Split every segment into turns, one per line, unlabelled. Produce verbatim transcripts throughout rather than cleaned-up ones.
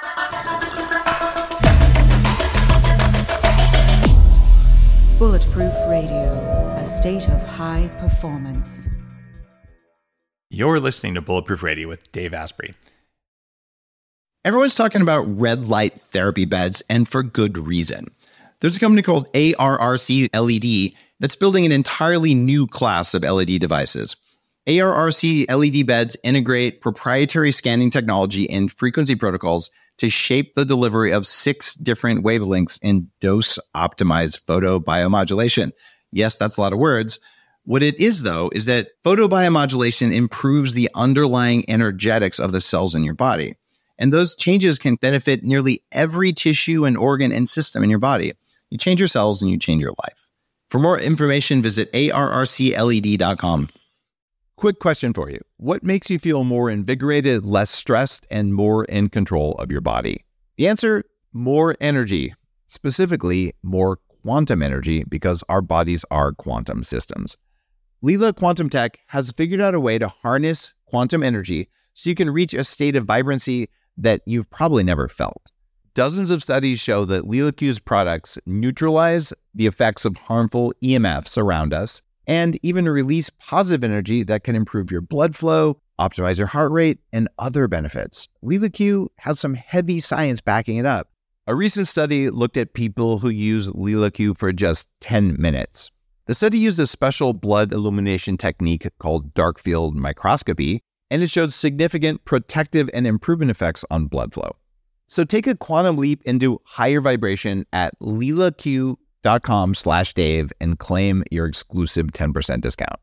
Bulletproof Radio, a state of high performance.
You're listening to Bulletproof Radio with Dave Asprey.
Everyone's talking about red light therapy beds, and for good reason. There's a company called A R R C L E D that's building an entirely new class of L E D devices. A R R C L E D beds integrate proprietary scanning technology and frequency protocols to shape the delivery of six different wavelengths in dose-optimized photobiomodulation. Yes, that's a lot of words. What it is, though, is that photobiomodulation improves the underlying energetics of the cells in your body. And those changes can benefit nearly every tissue and organ and system in your body. You change your cells and you change your life. For more information, visit A R R C L E D dot com.
Quick question for you. What makes you feel more invigorated, less stressed, and more in control of your body? The answer, more energy. Specifically, more quantum energy, because our bodies are quantum systems. Leela Quantum Tech has figured out a way to harness quantum energy so you can reach a state of vibrancy that you've probably never felt. Dozens of studies show that LeelaQ's products neutralize the effects of harmful E M Fs around us and even release positive energy that can improve your blood flow, optimize your heart rate, and other benefits. LeelaQ has some heavy science backing it up. A recent study looked at people who use LeelaQ for just ten minutes. The study used a special blood illumination technique called dark field microscopy, and it showed significant protective and improvement effects on blood flow. So take a quantum leap into higher vibration at leelaq.com slash Dave and claim your exclusive ten percent discount.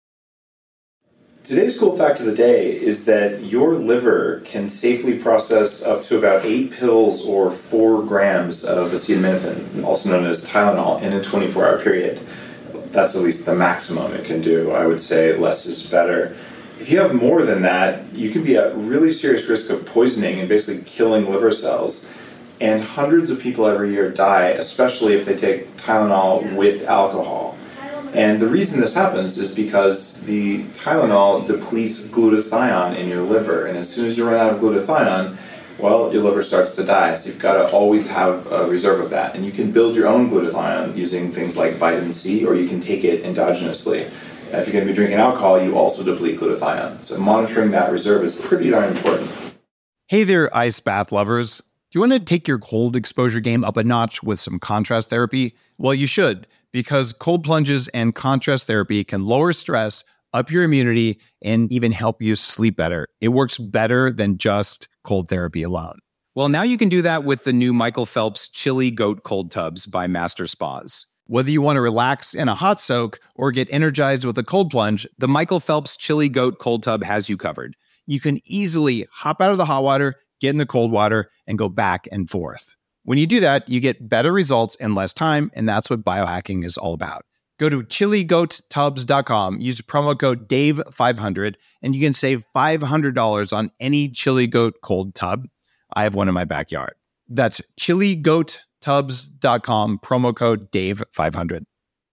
Today's cool fact of the day is that your liver can safely process up to about eight pills or four grams of acetaminophen, also known as Tylenol, in a twenty-four hour period. That's at least the maximum it can do. I would say less is better. If you have more than that, you can be at really serious risk of poisoning and basically killing liver cells. And hundreds of people every year die, especially if they take Tylenol with alcohol. And the reason this happens is because the Tylenol depletes glutathione in your liver. And as soon as you run out of glutathione, well, your liver starts to die. So you've got to always have a reserve of that. And you can build your own glutathione using things like vitamin C, or you can take it endogenously. If you're going to be drinking alcohol, you also deplete glutathione. So monitoring that reserve is pretty darn important.
Hey there, ice bath lovers. Do you want to take your cold exposure game up a notch with some contrast therapy? Well, you should, because cold plunges and contrast therapy can lower stress, up your immunity, and even help you sleep better. It works better than just cold therapy alone.
Well, now you can do that with the new Michael Phelps Chili Goat Cold Tubs by Master Spas.
Whether you want to relax in a hot soak or get energized with a cold plunge,
the Michael Phelps Chili Goat Cold Tub has you covered.
You can easily hop out of the hot water, get in the cold water, and go back and forth. When you do that, you get better results in less time, and that's what biohacking is all about. Go to chili goat tubs dot com, use promo code Dave five hundred, and you can save five hundred dollars on any Chili Goat cold tub. I have one in my backyard. That's chili goat tubs dot com, promo code Dave five hundred.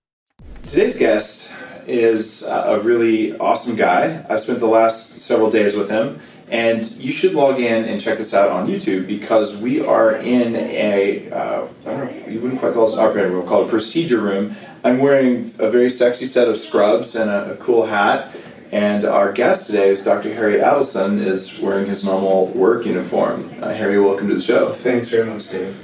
Today's guest is a really awesome guy. I spent the last several days with him, and you should log in and check this out on YouTube, because we are in a, uh, I don't know if you wouldn't quite call this an operating room, called a procedure room. I'm wearing a very sexy set of scrubs and a, a cool hat, and our guest today is Doctor Harry Adelson, is wearing his normal work uniform. Uh, Harry, welcome to the show.
Thanks very much, Dave.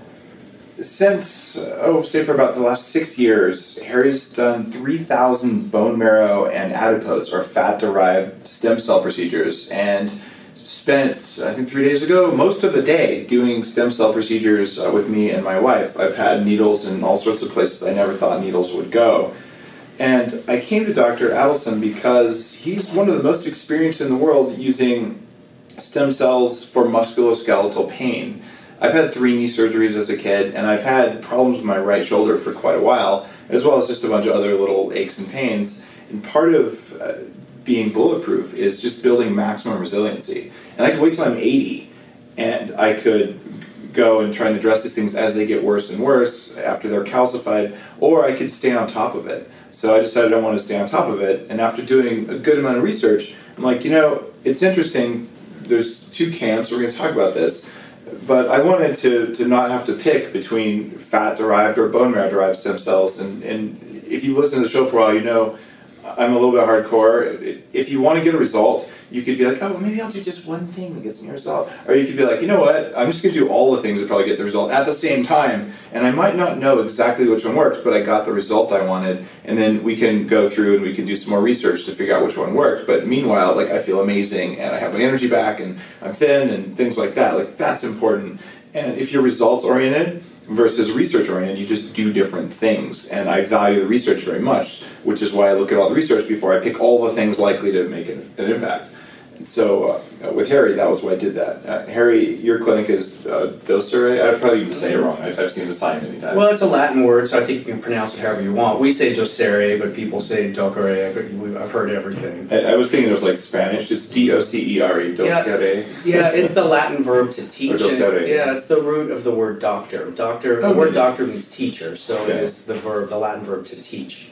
Since, oh, say for about the last six years, Harry's done three thousand bone marrow and adipose, or fat-derived stem cell procedures, and spent, I think three days ago, most of the day doing stem cell procedures uh, with me and my wife. I've had needles in all sorts of places I never thought needles would go. And I came to Doctor Adelson because he's one of the most experienced in the world using stem cells for musculoskeletal pain. I've had three knee surgeries as a kid, and I've had problems with my right shoulder for quite a while, as well as just a bunch of other little aches and pains. And part of uh, being bulletproof is just building maximum resiliency. And I could wait till I'm eighty, and I could go and try and address these things as they get worse and worse after they're calcified, or I could stay on top of it. So I decided I wanted to stay on top of it, and after doing a good amount of research, I'm like, you know, it's interesting. There's two camps. We're going to talk about this. But I wanted to, to not have to pick between fat-derived or bone marrow-derived stem cells. And, and if you've listened to the show for a while, you know I'm a little bit hardcore. If you want to get a result, you could be like, oh, well, maybe I'll do just one thing that gets me a result. Or you could be like, you know what, I'm just going to do all the things that probably get the result at the same time. And I might not know exactly which one works, but I got the result I wanted. And then we can go through and we can do some more research to figure out which one works. But meanwhile, like, I feel amazing and I have my energy back and I'm thin and things like that. Like, that's important. And if you're results-oriented versus research-oriented, you just do different things. And I value the research very much, which is why I look at all the research before I pick all the things likely to make an, an impact. And so uh, with Harry, that was why I did that. Uh, Harry, your clinic is uh, docere? I'd probably even say it wrong. I, I've seen the sign many times.
Well, it's a Latin word, so I think you can pronounce it however you want. We say docere, but people say docere, but we, I've heard everything.
I, I was thinking it was like Spanish. It's D O C E R E, docere.
Yeah, yeah, it's the Latin verb to teach.
Or docere.
Yeah, it's the root of the word doctor. Doctor.
Oh,
the word
really?
doctor means teacher, so
Okay.
it is the verb, the Latin verb to teach.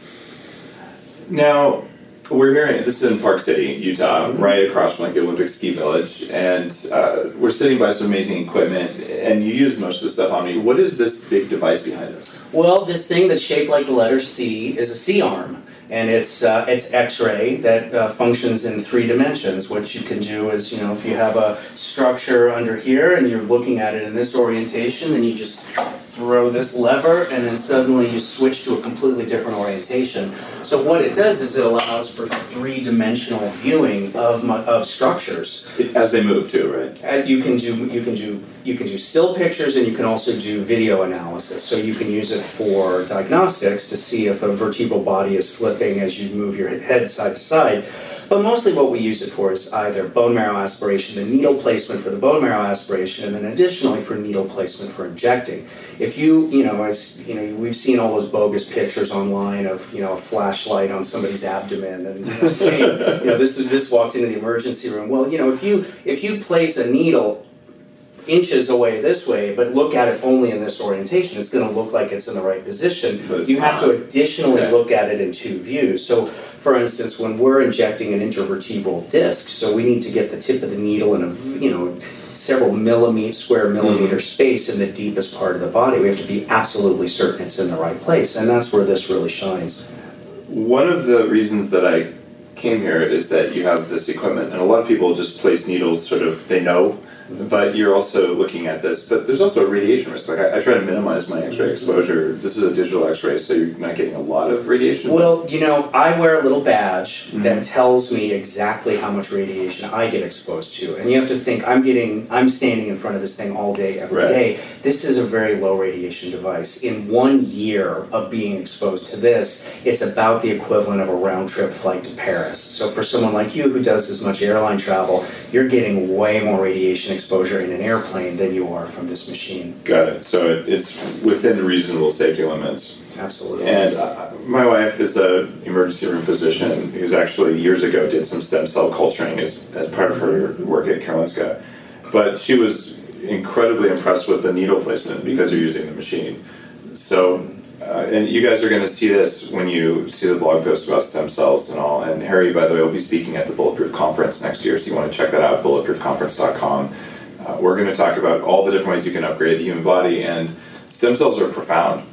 Now, we're here, in, this is in Park City, Utah, mm-hmm. right across from like the Olympic Ski Village, and uh, we're sitting by some amazing equipment, and you use most of the stuff on me. What is this big device behind us?
Well, this thing that's shaped like the letter C is a C-arm, and it's uh, it's X-ray that uh, functions in three dimensions. What you can do is, you know, if you have a structure under here and you're looking at it in this orientation, then you just throw this lever, and then suddenly you switch to a completely different orientation. So what it does is it allows for three-dimensional viewing of of structures
It, as they move too, right?
Uh, you can do you can do you can do still pictures, and you can also do video analysis. So you can use it for diagnostics to see if a vertebral body is slipping as you move your head side to side. But mostly what we use it for is either bone marrow aspiration, the needle placement for the bone marrow aspiration, and then additionally for needle placement for injecting. If you, you know, as you know, we've seen all those bogus pictures online of, you know, a flashlight on somebody's abdomen and, you know, saying, you know, this is this walked into the emergency room. Well, you know, if you if you place a needle inches away this way, but look at it only in this orientation, it's going to look like it's in the right position. You have to additionally
Okay.
look at it in two views. So, for instance, when we're injecting an intervertebral disc, so we need to get the tip of the needle in a, you know, several millimeter, square millimeter
Mm.
space in the deepest part of the body. We have to be absolutely certain it's in the right place, and that's where this really shines.
One of the reasons that I came here is that you have this equipment, and a lot of people just place needles sort of, they know, but you're also looking at this, but there's also a radiation risk. Like I, I try to minimize my X-ray exposure. This is a digital X-ray, so you're not getting a lot of radiation.
Well, you know, I wear a little badge
Mm-hmm.
that tells me exactly how much radiation I get exposed to. And you have to think, I'm getting, I'm standing in front of this thing all day, every
Right.
day. This is a very low radiation device. In one year of being exposed to this, it's about the equivalent of a round trip flight to Paris. So for someone like you who does as much airline travel, you're getting way more radiation exposure in an airplane than you are from this machine.
Got it. So it, it's within reasonable safety limits.
Absolutely.
And uh, my wife is a emergency room physician who's actually years ago did some stem cell culturing as, as part of her work at Karolinska. But she was incredibly impressed with the needle placement because you're using the machine. So, uh, and you guys are going to see this when you see the blog post about stem cells and all. And Harry, by the way, will be speaking at the Bulletproof Conference next year, so you want to check that out, bulletproof conference dot com. Uh, we're going to talk about all the different ways you can upgrade the human body, and stem cells are profound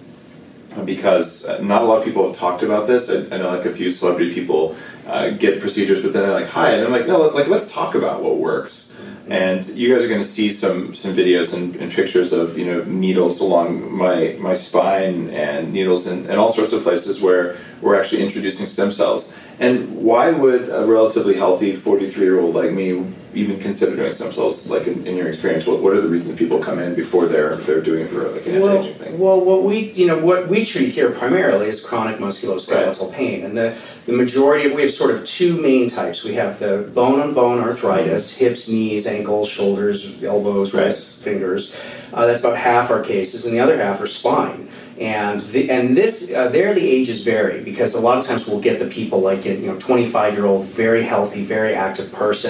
because not a lot of people have talked about this. I, I know like a few celebrity people uh, get procedures, but then they're like, hi, and I'm like, no, like let's talk about what works. And you guys are going to see some some videos and, and pictures of, you know, needles along my my spine and needles in, in all sorts of places where we're actually introducing stem cells. And why would a relatively healthy forty-three-year-old like me even consider doing stem cells? Like in, in your experience, what what are the reasons people come in before they're they're doing it for like an
Well,
anti-aging thing?
well, what we you know what we treat here primarily is chronic musculoskeletal pain, and the the majority of we have sort of two main types. We have the bone-on-bone arthritis, hips, knees, ankles, shoulders, elbows,
Right.
wrists, fingers. Uh, that's about half our cases, and the other half are spine. And the, and this uh, there the ages vary because a lot of times we'll get the people like a, you know twenty-five year old very healthy, very active person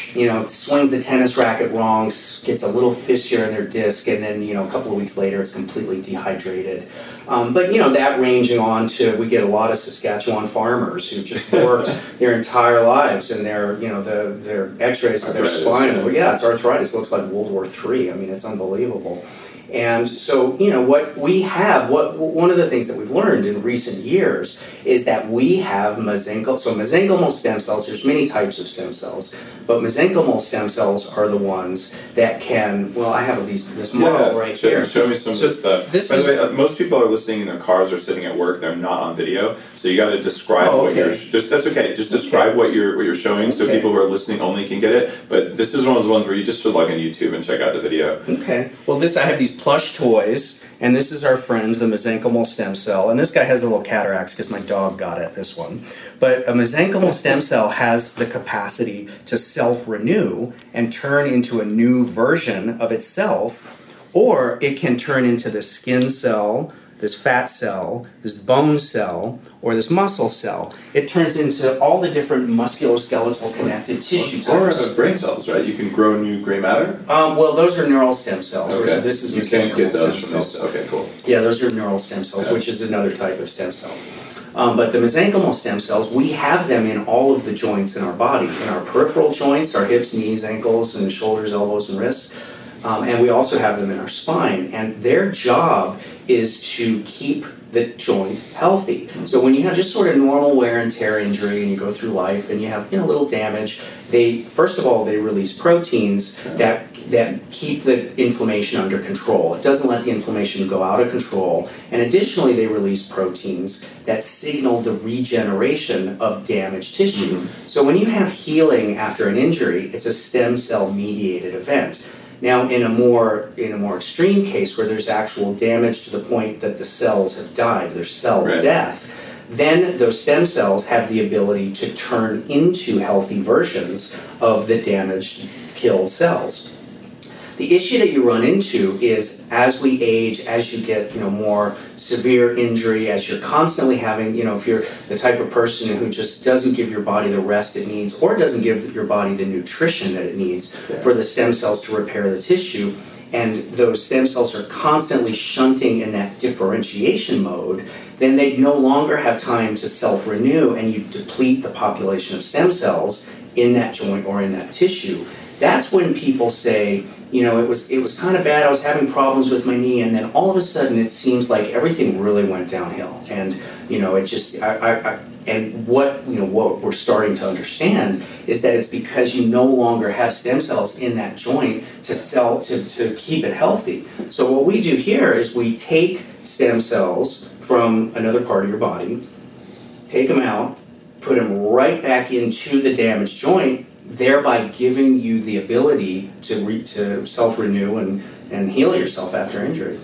you know, swings the tennis racket wrong, gets a little fissure in their disc, and then, you know, a couple of weeks later it's completely dehydrated. Um, but, you know, that ranging on to, we get a lot of Saskatchewan farmers who've just worked their entire lives, and their, you know, the, their x-rays of their spine, yeah. Well, yeah, it's arthritis. It looks like World War Three. I mean, it's unbelievable. And so, you know, what we have, what one of the things that we've learned in recent years is that we have mesenchymal, so mesenchymal stem cells, there's many types of stem cells, but mesenchymal stem cells are the ones that can, well, I have these, this model
yeah,
right
show,
here.
Show me some so of this stuff. This By is, the way, most people are listening in their cars or sitting at work, they're not on video, so you got to describe oh, okay. what you're, just, that's okay, just describe okay. what you're what you're showing so okay. people who are listening only can get it, but this is one of those ones where you just should log on YouTube and check out the video.
Okay, well this, I have these plush toys, and this is our friend, the mesenchymal stem cell, and this guy has a little cataracts because my dog got it, this one. But a mesenchymal stem cell has the capacity to self-renew and turn into a new version of itself, or it can turn into this skin cell, this fat cell, this bone cell, or this muscle cell. It turns into all the different musculoskeletal connected tissue types.
Or uh, brain cells, right? You can grow new gray matter?
Um, well, those are neural stem cells.
Okay.
So this is
you can't get those from
these.
Okay, cool.
Yeah, those are neural stem cells, yeah. which is another type of stem cell. Um, but the mesenchymal stem cells, we have them in all of the joints in our body, in our peripheral joints, our hips, knees, ankles, and shoulders, elbows, and wrists. Um, and we also have them in our spine. And their job is to keep the joint healthy. So when you have just sort of normal wear and tear injury and you go through life and you have, you know, little damage, they, first of all, they release proteins that that keep the inflammation under control. It doesn't let the inflammation go out of control. And additionally, they release proteins that signal the regeneration of damaged tissue. Mm-hmm. So when you have healing after an injury, it's a stem cell mediated event. Now, in a more in a more extreme case where there's actual damage to the point that the cells have died, there's cell right. death, then those stem cells have the ability to turn into healthy versions of the damaged, killed cells. The issue that you run into is as we age, as you get, you know, more severe injury, as you're constantly having, you know, if you're the type of person who just doesn't give your body the rest it needs or doesn't give your body the nutrition that it needs yeah. for the stem cells to repair the tissue, and those stem cells are constantly shunting in that differentiation mode, then they no longer have time to self-renew, and you deplete the population of stem cells in that joint or in that tissue. That's when people say, you know, it was it was kind of bad, I was having problems with my knee, and then all of a sudden it seems like everything really went downhill. And, you know, it just, I, I, I, and what, you know, what we're starting to understand is that it's because you no longer have stem cells in that joint to cell, to, to keep it healthy. So what we do here is we take stem cells from another part of your body, take them out, put them right back into the damaged joint, thereby giving you the ability to re- to self-renew and, and heal yourself after injury.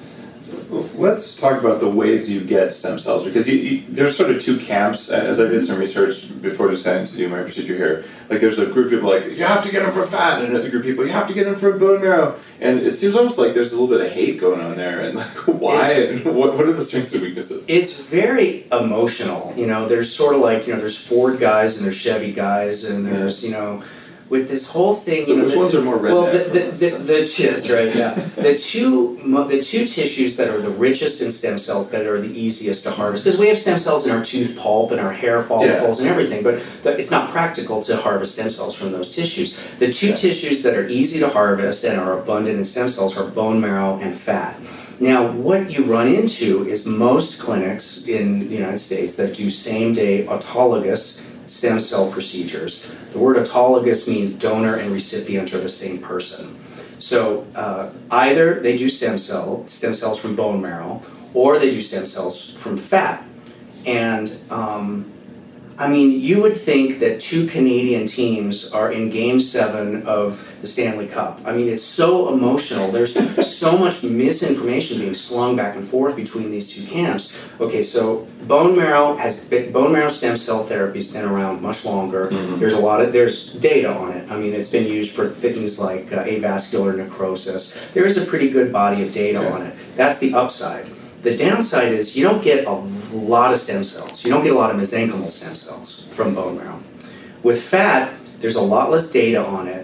Let's talk about the ways you get stem cells, because you, you, there's sort of two camps. As I did some research before deciding to do my procedure here, like there's a group of people like, you have to get them from fat, and another group of people, you have to get them from bone marrow. And it seems almost like there's a little bit of hate going on there, and like, why? And what, what are the strengths and weaknesses?
It's very emotional. You know, there's sort of like, you know, there's Ford guys and there's Chevy guys, and there's, you know, with this whole thing,
so
you know,
which
the,
ones are more redneck?
Well, the the, the, the, the that's right, yeah. the two the two tissues that are the richest in stem cells that are the easiest to harvest, because we have stem cells in our tooth pulp and our hair follicles yeah. and everything, but the, it's not practical to harvest stem cells from those tissues. The two yeah. tissues that are easy to harvest and are abundant in stem cells are bone marrow and fat. Now, what you run into is most clinics in the United States that do same-day autologous stem cell procedures. The word autologous means donor and recipient are the same person. So uh, either they do stem cell, stem cells from bone marrow, or they do stem cells from fat. And um, I mean, you would think that two Canadian teams are in Game Seven of the Stanley Cup. I mean, it's so emotional. There's so much misinformation being slung back and forth between these two camps. Okay, so bone marrow has been, bone marrow stem cell therapy's been around much longer. Mm-hmm. There's a lot of there's data on it. I mean, it's been used for things like uh, avascular necrosis. There is a pretty good body of data okay. on it. That's the upside. The downside is you don't get a lot of stem cells. You don't get a lot of mesenchymal stem cells from bone marrow. With fat, there's a lot less data on it,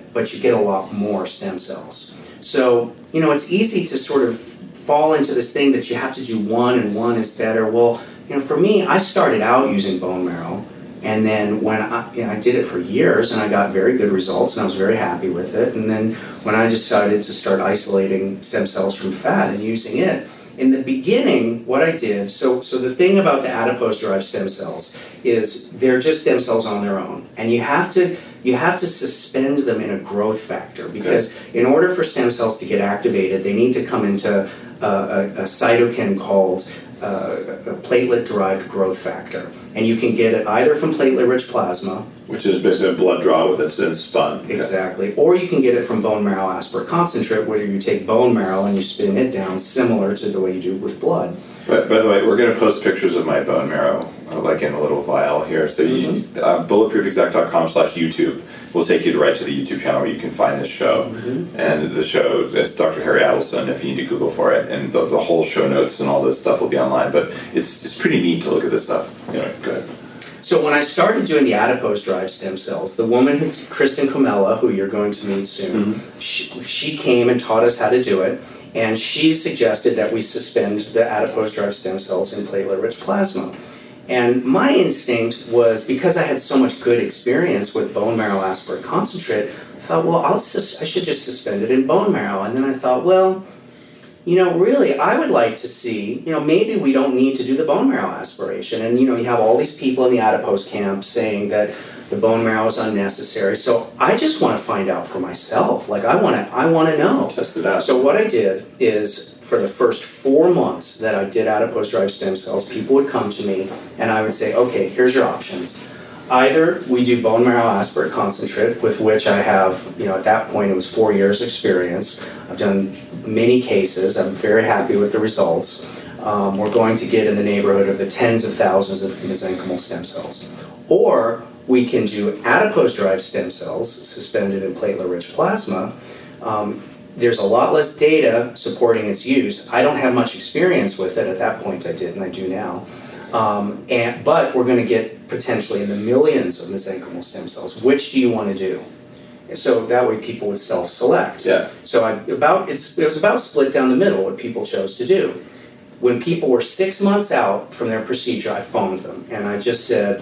but you get a lot more stem cells. So, you know, it's easy to sort of fall into this thing that you have to do one and one is better. Well, you know, for me, I started out using bone marrow, and then when I, you know, I did it for years and I got very good results and I was very happy with it. And then when I decided to start isolating stem cells from fat and using it, in the beginning, what I did, so so the thing about the adipose-derived stem cells is they're just stem cells on their own, and you have to you have to suspend them in a growth factor, because okay. in order for stem cells to get activated, they need to come into a, a, a cytokine called uh, a platelet-derived growth factor, and you can get it either from platelet-rich plasma,
which is basically a blood draw that's then spun.
Exactly. Okay. Or you can get it from bone marrow aspirate concentrate, where you take bone marrow and you spin it down, similar to the way you do with blood.
But by the way, we're going to post pictures of my bone marrow, uh, like in a little vial here. So mm-hmm. you, uh, bulletproof exact dot com slash YouTube will take you to right to the YouTube channel where you can find this show. Mm-hmm. And the show, it's Doctor Harry Adelson, if you need to Google for it. And the, the whole show notes and all this stuff will be online. But it's it's pretty neat to look at this stuff. Anyway, go ahead.
So when I started doing the adipose-derived stem cells, the woman, who, Kristen Comella, who you're going to meet soon, mm-hmm. she, she came and taught us how to do it, and she suggested that we suspend the adipose-derived stem cells in platelet-rich plasma. And my instinct was, because I had so much good experience with bone marrow aspirate concentrate, I thought, well, I'll sus- I should just suspend it in bone marrow. And then I thought, well, you know, really, I would like to see, you know, maybe we don't need to do the bone marrow aspiration. And, you know, you have all these people in the adipose camp saying that the bone marrow is unnecessary. So I just want to find out for myself. Like, I want to I want to know.
Test it out.
So what I did is, for the first four months that I did adipose-derived stem cells, people would come to me and I would say, okay, here's your options. Either we do bone marrow aspirate concentrate, with which I have, you know, at that point it was four years experience. I've done many cases. I'm very happy with the results. Um, we're going to get in the neighborhood of the tens of thousands of mesenchymal stem cells. Or we can do adipose-derived stem cells suspended in platelet-rich plasma. Um, there's a lot less data supporting its use. I don't have much experience with it. At that point I did, and I do now. Um, and, but we're going to get potentially in the millions of mesenchymal stem cells. Which do you want to do? And so that way people would self-select.
Yeah.
So I, about it's, it was about split down the middle what people chose to do. When people were six months out from their procedure, I phoned them and I just said,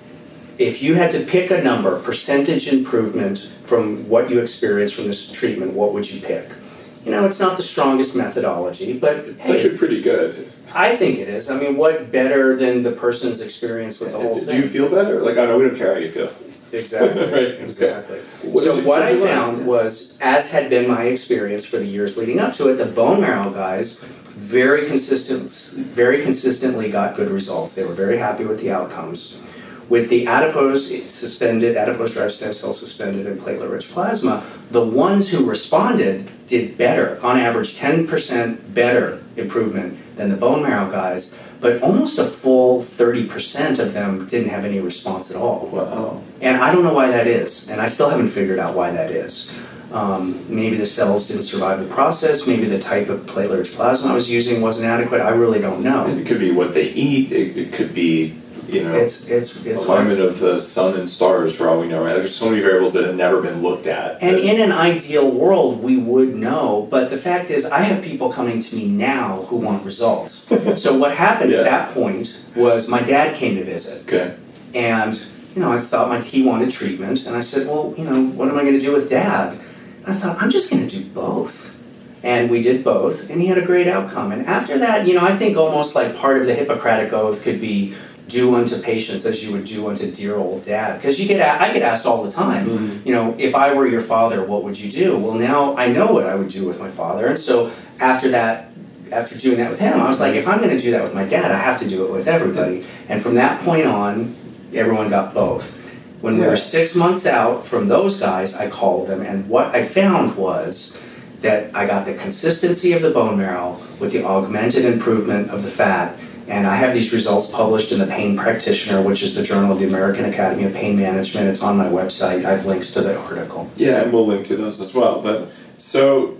if you had to pick a number, percentage improvement from what you experienced from this treatment, what would you pick? You know, it's not the strongest methodology, but
it's
hey,
actually pretty good.
I think it is. I mean, what better than the person's experience with the whole
do
thing?
Do you feel better? Like, I know we don't care how you feel.
Exactly.
Right.
Exactly.
What
so
you,
what, what I
learn?
found was, as had been my experience for the years leading up to it, the bone marrow guys very consistent, very consistently got good results. They were very happy with the outcomes. With the adipose suspended, adipose-derived stem cells suspended in platelet-rich plasma, the ones who responded did better, on average ten percent better improvement than the bone marrow guys, but almost a full thirty percent of them didn't have any response at all.
Wow.
And I don't know why that is, and I still haven't figured out why that is. Um, maybe the cells didn't survive the process, maybe the type of platelet-rich plasma I was using wasn't adequate, I really don't know.
And it could be what they eat, it, it could be, you know,
it's, it's, it's
alignment of the sun and stars, for all we know, right? There's so many variables that have never been looked at.
And in an ideal world, we would know, but the fact is, I have people coming to me now who want results. So what happened
Yeah.
at that point was my dad came to visit.
Okay.
And, you know, I thought my, he wanted treatment, and I said, well, you know, what am I going to do with Dad? And I thought, I'm just going to do both. And we did both, and he had a great outcome. And after that, you know, I think almost like part of the Hippocratic Oath could be do unto patients as you would do unto dear old dad. Because you get, I get asked all the time, mm-hmm. you know, if I were your father, what would you do? Well, now I know what I would do with my father. And so after that, after doing that with him, I was like, if I'm going to do that with my dad, I have to do it with everybody. And from that point on, everyone got both. When we were six months out from those guys, I called them, and what I found was that I got the consistency of the bone marrow with the augmented improvement of the fat. And I have these results published in the Pain Practitioner, which is the journal of the American Academy of Pain Management. It's on my website. I have links to the article.
Yeah, and we'll link to those as well. But so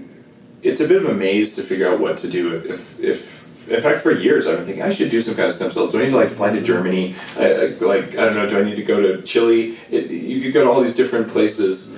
it's a bit of a maze to figure out what to do. If, if in fact, for years I've been thinking I should do some kind of stem cells. Do I need to like fly to Germany? I, like I don't know. Do I need to go to Chile? It, you could go to all these different places.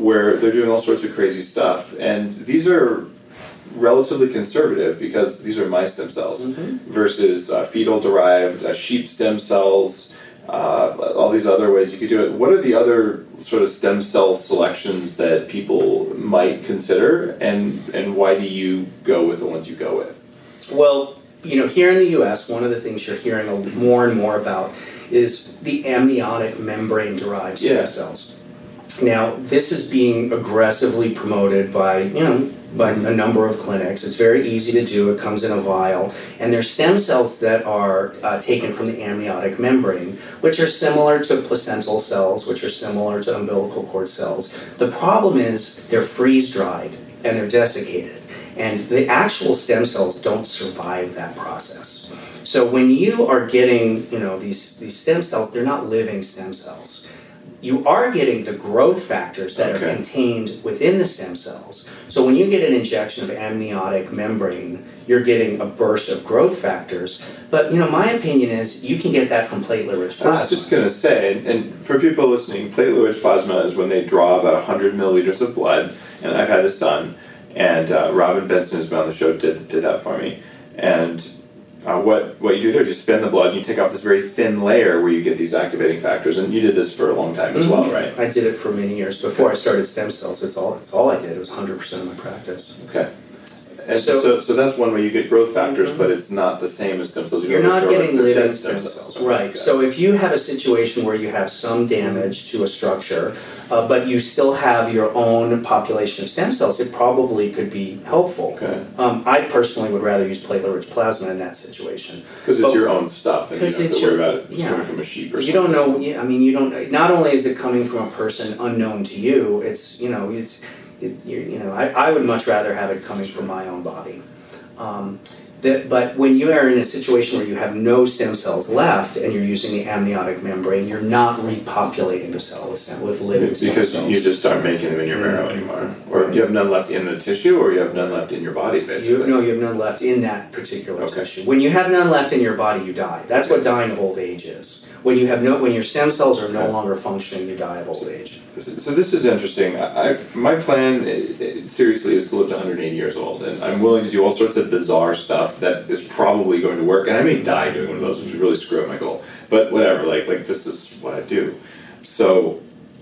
where they're doing all sorts of crazy stuff. And these are relatively conservative because these are mice stem cells mm-hmm. versus uh, fetal-derived uh, sheep stem cells, uh, all these other ways you could do it. What are the other sort of stem cell selections that people might consider, and, and why do you go with the ones you go with?
Well, you know, here in the U S, one of the things you're hearing more and more about is the amniotic membrane-derived stem
yeah.
cells. Now, this is being aggressively promoted by, you know, by a number of clinics. It's very easy to do. It comes in a vial. And they're stem cells that are uh, taken from the amniotic membrane, which are similar to placental cells, which are similar to umbilical cord cells. The problem is they're freeze-dried and they're desiccated. And the actual stem cells don't survive that process. So when you are getting, you know, these, these stem cells, they're not living stem cells. You are getting the growth factors that okay. are contained within the stem cells. So when you get an injection of amniotic membrane, you're getting a burst of growth factors. But, you know, my opinion is you can get that from platelet-rich plasma.
I was just going to say, and, and for people listening, platelet-rich plasma is when they draw about one hundred milliliters of blood, and I've had this done, and uh, Robin Benson, who's been on the show, did, did that for me. And Uh, what what you do there is you spin the blood and you take off this very thin layer where you get these activating factors, and you did this for a long time as well, right?
I did it for many years before I started stem cells. It's all it's all I did. It was one hundred percent of my practice.
Okay. And so, so, so that's one way you get growth factors, mm-hmm. but it's not the same as stem cells. You
You're not getting
like
living stem cells, cells. Right. Okay. So if you have a situation where you have some damage to a structure, uh, but you still have your own population of stem cells, it probably could be helpful.
Okay.
Um, I personally would rather use platelet-rich plasma in that situation.
Because it's but, your own stuff, and you don't have to worry
your,
about it. It's
yeah.
coming from a sheep or
you
something.
You don't know, yeah, I mean, you don't, not only is it coming from a person unknown to you, it's, you know, it's, it, you, you know, I, I would much rather have it coming from my own body. Um, that, but when you are in a situation where you have no stem cells left and you're using the amniotic membrane, you're not repopulating the cell with, with living stem
because
cells.
You just aren't making them in your marrow anymore. Or you have none left in the tissue, or you have none left in your body, basically.
You, no, you have none left in that particular
okay.
tissue. When you have none left in your body, you die. That's what dying of old age is. When you have no, when your stem cells are no longer functioning, you die of old age.
So this is interesting. I, my plan, it, it, seriously, is to live to one hundred eighty years old, and I'm willing to do all sorts of bizarre stuff that is probably going to work, and I may die doing one of those, which would really screw up my goal. But whatever, like like this is what I do. So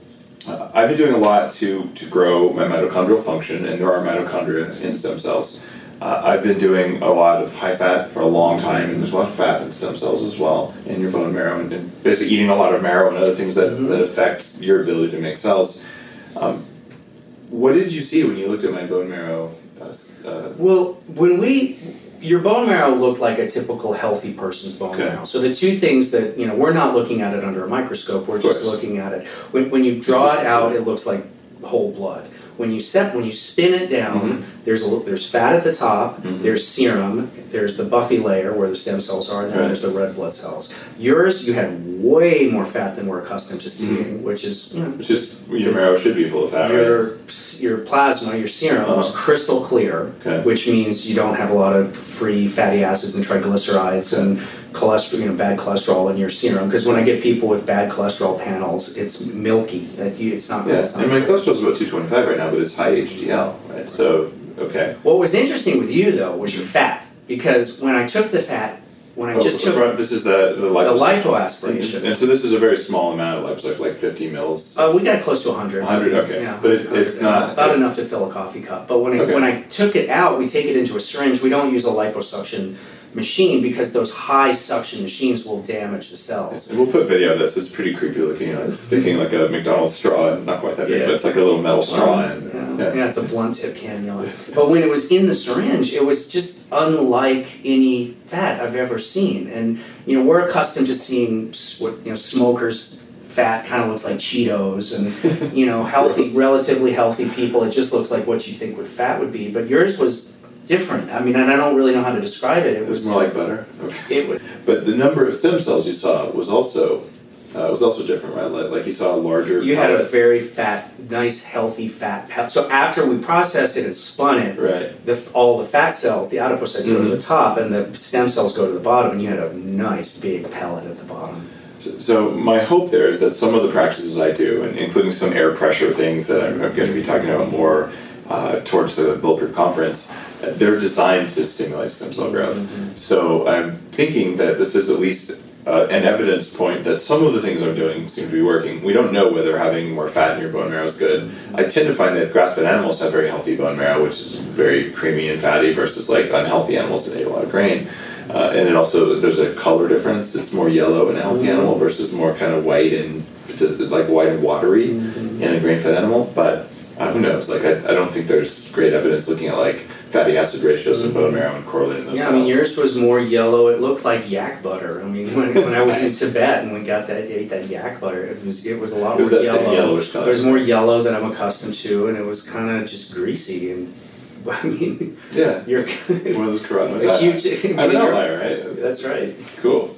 uh, I've been doing a lot to to grow my mitochondrial function, and there are mitochondria in stem cells. Uh, I've been doing a lot of high fat for a long time, and there's a lot of fat in stem cells as well, in your bone marrow, and, and basically eating a lot of marrow and other things that, mm-hmm. that affect your ability to make cells. Um, what did you see when you looked at my bone marrow? Uh, uh,
well, when we, your bone marrow looked like a typical healthy person's bone okay. marrow. So the two things that, you know, we're not looking at it under a microscope, we're just looking at it. When, when you draw it out, it looks like whole blood. When you set, when you spin it down, mm-hmm. there's a, there's fat at the top, mm-hmm. there's serum, there's the buffy layer where the stem cells are, and then right. there's the red blood cells. Yours, you had way more fat than we're accustomed to seeing, mm-hmm. which is, you know,
it's just your marrow should be full of fat.
Your
right?
your plasma, your serum uh-huh. is crystal clear,
okay.
which means you don't have a lot of free fatty acids and triglycerides and cholesterol, you know, bad cholesterol in your serum. Because when I get people with bad cholesterol panels, it's milky. That you, it's not.
Yeah,
it's not
and my cholesterol is about two twenty-five right now, but it's high H D L, right? So okay.
What was interesting with you though was your fat, because when I took the fat, when I
oh,
just took
front, this is the the lipo,
the lipo aspiration,
and, and so this is a very small amount of lipo, like like fifty mils.
Uh, we got close to one hundred.
one hundred, okay,
yeah,
but it, it's not
about
it,
enough to fill a coffee cup. But when I,
okay.
when I took it out, we take it into a syringe. We don't use a liposuction machine because those high suction machines will damage the cells.
And we'll put video of this. It's pretty creepy looking. You know, it's sticking like a McDonald's straw, not quite that big,
yeah.
but it's like a little metal straw.
Um,
and,
yeah.
Yeah.
yeah, it's a blunt tip cannula. But when it was in the syringe, it was just unlike any fat I've ever seen. And you know, we're accustomed to seeing what you know smokers. Fat kind of looks like Cheetos, and you know, healthy, relatively healthy people. It just looks like what you think what fat would be. But yours was different. I mean, and I don't really know how to describe it. It,
it was,
was
more like butter. Okay.
It was,
but the number of stem cells you saw was also uh, was also different, right? Like, like you saw a larger.
You had a very fat, nice, healthy fat. Pe- so after we processed it and spun it,
right.
the, all the fat cells, the adipocytes, mm-hmm. go to the top, and the stem cells go to the bottom, and you had a nice big pellet at the bottom.
So, so my hope there is that some of the practices I do, and including some air pressure things that I'm, I'm going to be talking about more uh, towards the Bulletproof conference, uh, they're designed to stimulate stem cell growth. Mm-hmm. So I'm thinking that this is at least uh, an evidence point that some of the things I'm doing seem to be working. We don't know whether having more fat in your bone marrow is good. Mm-hmm. I tend to find that grass-fed animals have very healthy bone marrow, which is very creamy and fatty, versus like unhealthy animals that eat a lot of grain. Uh, and it also, there's a color difference. It's more yellow in a healthy mm-hmm. animal versus more kind of white and like white and watery mm-hmm. in a grain-fed animal. But uh, who knows? Like I, I don't think there's great evidence looking at like fatty acid ratios mm-hmm. in bone marrow and correlating those.
Yeah,
styles.
I mean yours was more yellow. It looked like yak butter. I mean when, when I was in Tibet and we got that ate that yak butter, it was it was a lot
it was
more
that
yellow.
Same yellowish color.
It was more yellow than I'm accustomed to, and it was kind of just greasy and. I mean,
yeah,
you're
one of those carotenoids.
A huge,
I'm an outlier, right?
That's right.
Cool.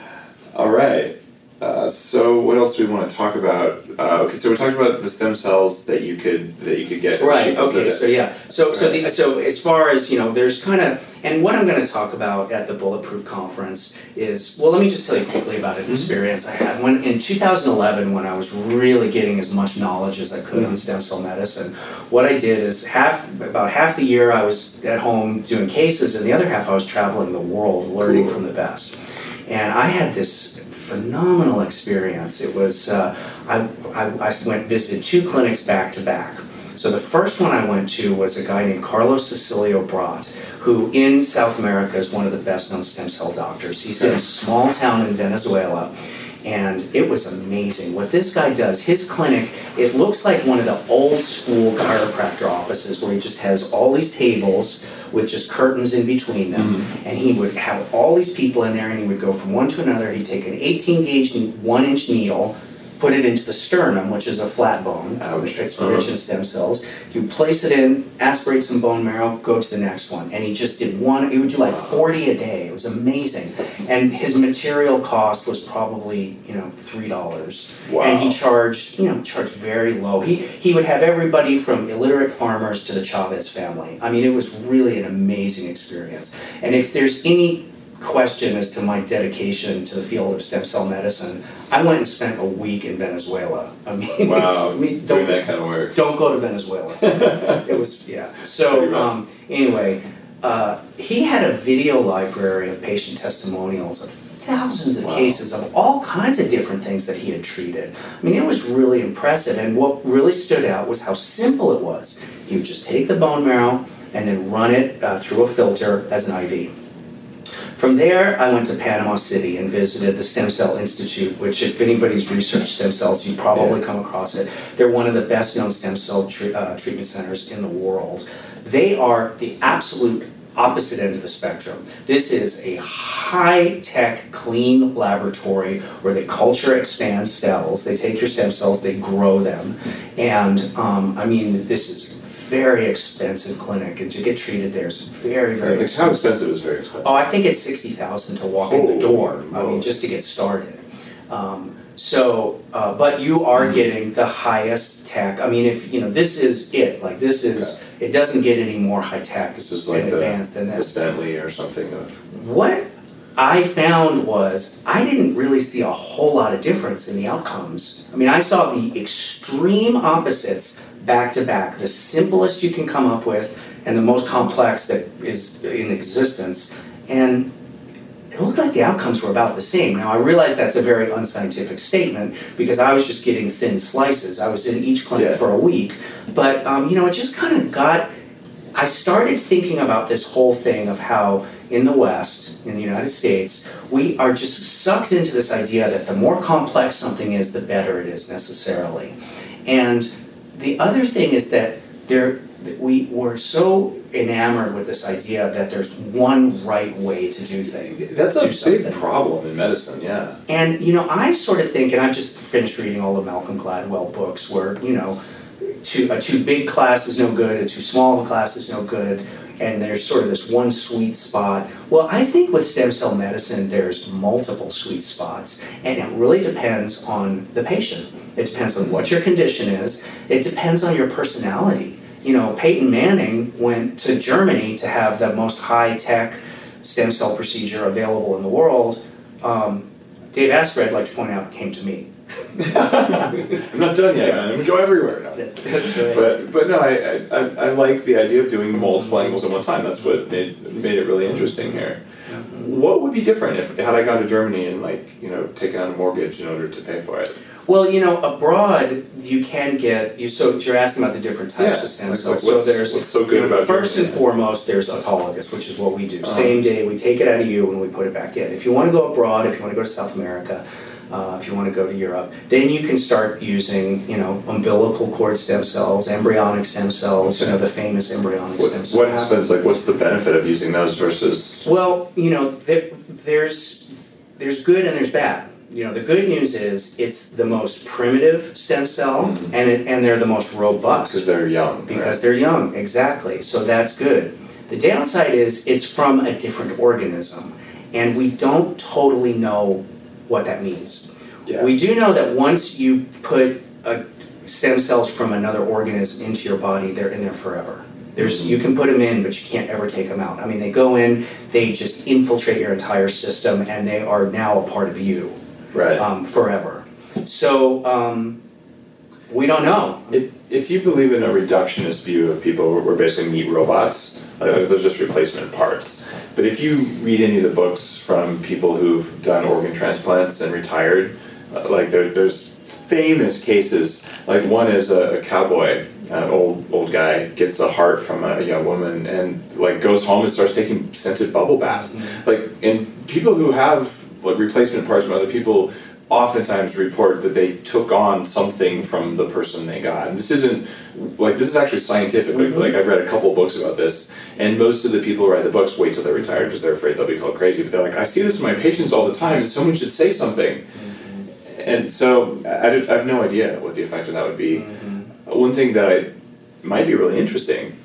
All right. Uh, so, what else do we want to talk about? Uh, okay, so we talked about the stem cells that you could that you could get.
Right. Okay. So yeah. So
right.
so the, so as far as you know, there's kind of and what I'm going to talk about at the Bulletproof conference is well, let me just tell you quickly about an experience I had when in two thousand eleven when I was really getting as much knowledge as I could mm-hmm. on stem cell medicine. What I did is half about half the year I was at home doing cases, and the other half I was traveling the world learning cool. from the best. And I had this phenomenal experience. It was uh, I, I I went visited two clinics back to back. So the first one I went to was a guy named Carlos Cecilio Brat, who in South America is one of the best known stem cell doctors. He's in a small town in Venezuela. And it was amazing. What this guy does, his clinic, it looks like one of the old school chiropractor offices where he just has all these tables with just curtains in between them. Mm-hmm. And he would have all these people in there and he would go from one to another. He'd take an eighteen gauge one inch needle, put it into the sternum, which is a flat bone, uh, which it's rich in stem cells. He would place it in, aspirate some bone marrow, go to the next one. And he just did one, he would do like forty a day. It was amazing. And his material cost was probably, you know, three dollars.
Wow.
And he charged, you know, charged very low. He, he would have everybody from illiterate farmers to the Chavez family. I mean, it was really an amazing experience. And if there's any question as to my dedication to the field of stem cell medicine, I went and spent a week in Venezuela. I mean,
wow,
I mean,
doing that kind of work.
Don't go to Venezuela. It was, yeah. So um, anyway, uh, he had a video library of patient testimonials of thousands of wow. cases of all kinds of different things that he had treated. I mean, it was really impressive. And what really stood out was how simple it was. He would just take the bone marrow and then run it uh, through a filter as an I V. From there, I went to Panama City and visited the Stem Cell Institute, which if anybody's researched stem cells, you probably yeah. come across it. They're one of the best known stem cell tre- uh, treatment centers in the world. They are the absolute opposite end of the spectrum. This is a high-tech, clean laboratory where they culture expand cells. They take your stem cells, they grow them. And um, I mean, this is very expensive clinic, and to get treated there is very, very
like
expensive.
How expensive is very expensive?
Oh, I think it's sixty thousand to walk
oh,
in the door.
Oh.
I mean, just to get started. Um, so, uh, but you are mm-hmm. getting the highest tech. I mean, if you know, this is it. Like this is, okay. It doesn't get any more high tech
this is like
and
the,
advanced than this.
The Bentley or something of
what I found was I didn't really see a whole lot of difference in the outcomes. I mean, I saw the extreme opposites back to back, the simplest you can come up with and the most complex that is in existence. And it looked like the outcomes were about the same. Now, I realize that's a very unscientific statement because I was just getting thin slices. I was in each clinic yeah. for a week. But, um, you know, it just kind of got... I started thinking about this whole thing of how in the West, in the United States, we are just sucked into this idea that the more complex something is, the better it is necessarily. And the other thing is that there, we were so enamored with this idea that there's one right way to do things.
That's a big problem in medicine, yeah.
And, you know, I sort of think, and I've just finished reading all the Malcolm Gladwell books where, you know, too, a too big class is no good, a too small of a class is no good, and there's sort of this one sweet spot. Well, I think with stem cell medicine, there's multiple sweet spots, and it really depends on the patient. It depends on what your condition is. It depends on your personality. You know, Peyton Manning went to Germany to have the most high-tech stem cell procedure available in the world. Um, Dave Asper, I'd like to point out, came to me.
I'm not done yet, man. I'm gonna go everywhere now.
That's, that's right.
But but no, I, I I like the idea of doing multiple angles at one time. That's what made made it really interesting here. What would be different if had I gone to Germany and like you know taken out a mortgage in order to pay for it?
Well, you know, abroad you can get you. So you're asking about the different types
Yeah.
of stem
Like,
cells.
what's-
so there's
what's so good
you know,
about
first
Germany?
and foremost, there's autologous, which is what we do.
Uh-huh.
Same day, we take it out of you and we put it back in. If you want to go abroad, if you want to go to South America, uh, if you want to go to Europe, then you can start using, you know, umbilical cord stem cells, embryonic stem cells. You know, the famous embryonic
What,
stem cells.
what happens? Like, what's the benefit of using those versus?
Well, you know, there, there's there's good and there's bad. You know, the good news is it's the most primitive stem cell,
Mhm.
and it, and they're the most robust
Because they're young.
because
right?
they're young. Exactly. So that's good. The downside is it's from a different organism, and we don't totally know what that means.
Yeah.
We do know that once you put uh, stem cells from another organism into your body, they're in there forever. There's, you can put them in, but you can't ever take them out. I mean, they go in, they just infiltrate your entire system, and they are now a part of you
Right.
um, forever. So um, we don't know.
If, if you believe in a reductionist view of people, we're we're basically meat robots. Like, there's just replacement parts. But if you read any of the books from people who've done organ transplants and retired, uh, like there, there's famous cases. Like one is a, a cowboy, an old old guy, gets a heart from a young woman and like goes home and starts taking scented bubble baths.
Mm-hmm.
Like, and people who have like replacement parts from other people oftentimes report that they took on something from the person they got. And this isn't, like, this is actually scientific. Like,
Mm-hmm.
like, I've read a couple of books about this, and most of the people who write the books wait till they're retired because they're afraid they'll be called crazy. But they're like, I see this in my patients all the time, and someone should say something.
Mm-hmm.
And so I, I have no idea what the effect of that would be.
Mm-hmm.
One thing that I, might be really interesting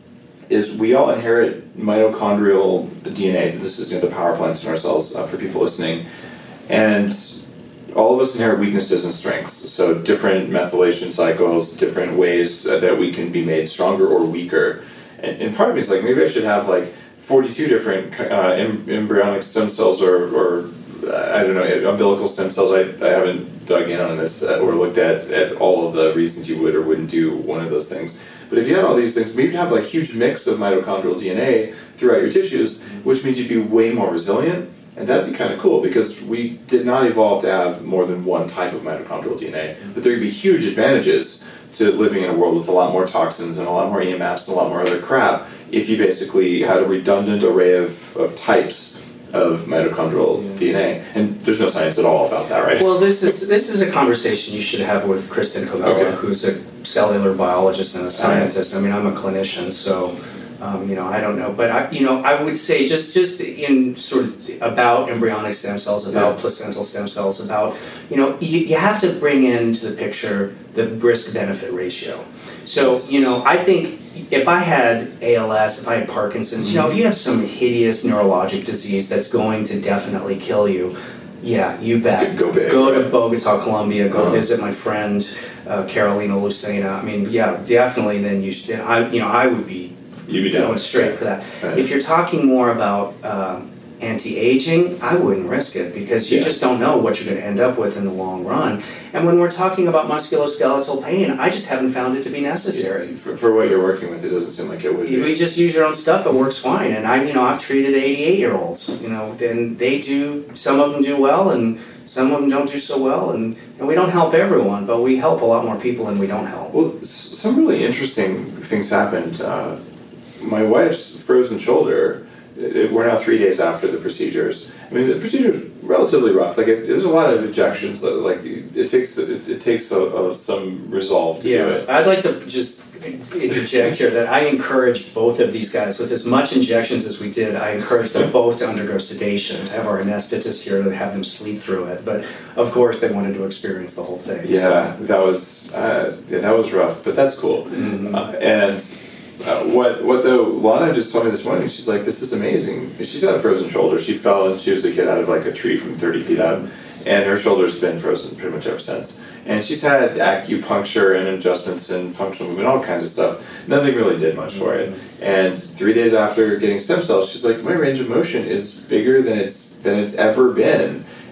is we all inherit mitochondrial D N A. This is, you know, the power plants in our cells, uh, for people listening. And all of us inherit weaknesses and strengths. So different methylation cycles, different ways uh, that we can be made stronger or weaker. And, and part of me is like, maybe I should have like forty-two different uh, em- embryonic stem cells or, or uh, I don't know, umbilical stem cells. I, I haven't dug in on this uh, or looked at, at all of the reasons you would or wouldn't do one of those things. But if you had all these things, maybe you'd have like a huge mix of mitochondrial D N A throughout your tissues, which means you'd be way more resilient. And that'd be kind of cool because we did not evolve to have more than one type of mitochondrial D N A. But there would be huge advantages to living in a world with a lot more toxins and a lot more E M Fs and a lot more other crap if you basically had a redundant array of, of types of mitochondrial yeah. D N A. And there's no science at all about that, right?
Well, this is this is a conversation you should have with Kristen Covella,
Okay.
who's a cellular biologist and a scientist. I mean, I'm a clinician, so um, you know, I don't know, but I, you know, I would say just just in sort of about embryonic stem cells, about
Yeah.
placental stem cells, about you know, you, you have to bring into the picture the risk-benefit ratio. So
Yes.
you know, I think if I had A L S, if I had Parkinson's, you know, if you have some hideous neurologic disease that's going to definitely kill you, yeah, you bet.
Go big,
Go
right?
to Bogota, Colombia. Go
Uh-huh.
visit my friend uh, Carolina Lucena. I mean, yeah, definitely. Then you should. I, you know, I would be
You'd be down
going
with
straight
that.
for that.
Right.
If you're talking more about um, anti-aging, I wouldn't risk it because you
Yeah.
just don't know what you're going to end up with in the long run. And when we're talking about musculoskeletal pain, I just haven't found it to be necessary.
For, for what you're working with, it doesn't seem like it would
You
be.
we just use your own stuff; it works fine. And I, you know, I've treated eighty-eight-year-olds. You know, and they do. Some of them do well, and some of them don't do so well. And, and we don't help everyone, but we help a lot more people than we don't help.
Well, s- some really interesting things happened. Uh, my wife's frozen shoulder, it, it- we're now three days after the procedures. I mean, the procedure's relatively rough. Like, it, there's a lot of injections. That, like, it, it takes it, it takes a, a, some resolve to do it.
I'd like to just interject here that I encouraged both of these guys with as much injections as we did. I encouraged them both to undergo sedation, to have our anesthetist here to have them sleep through it. But of course, they wanted to experience the whole thing.
Yeah, that was uh, yeah, that was rough, but that's cool.
Mhm.
Uh, and uh, what what though Lana just told me this morning, she's like, "This is amazing." She's got a frozen shoulder. She fell and she was a kid out of like a tree from thirty feet up, and her shoulder's been frozen pretty much ever since. And she's had acupuncture and adjustments and functional movement, all kinds of stuff. Nothing really did much for it. And three days after getting stem cells, she's like, "My range of motion is bigger than it's than it's ever been."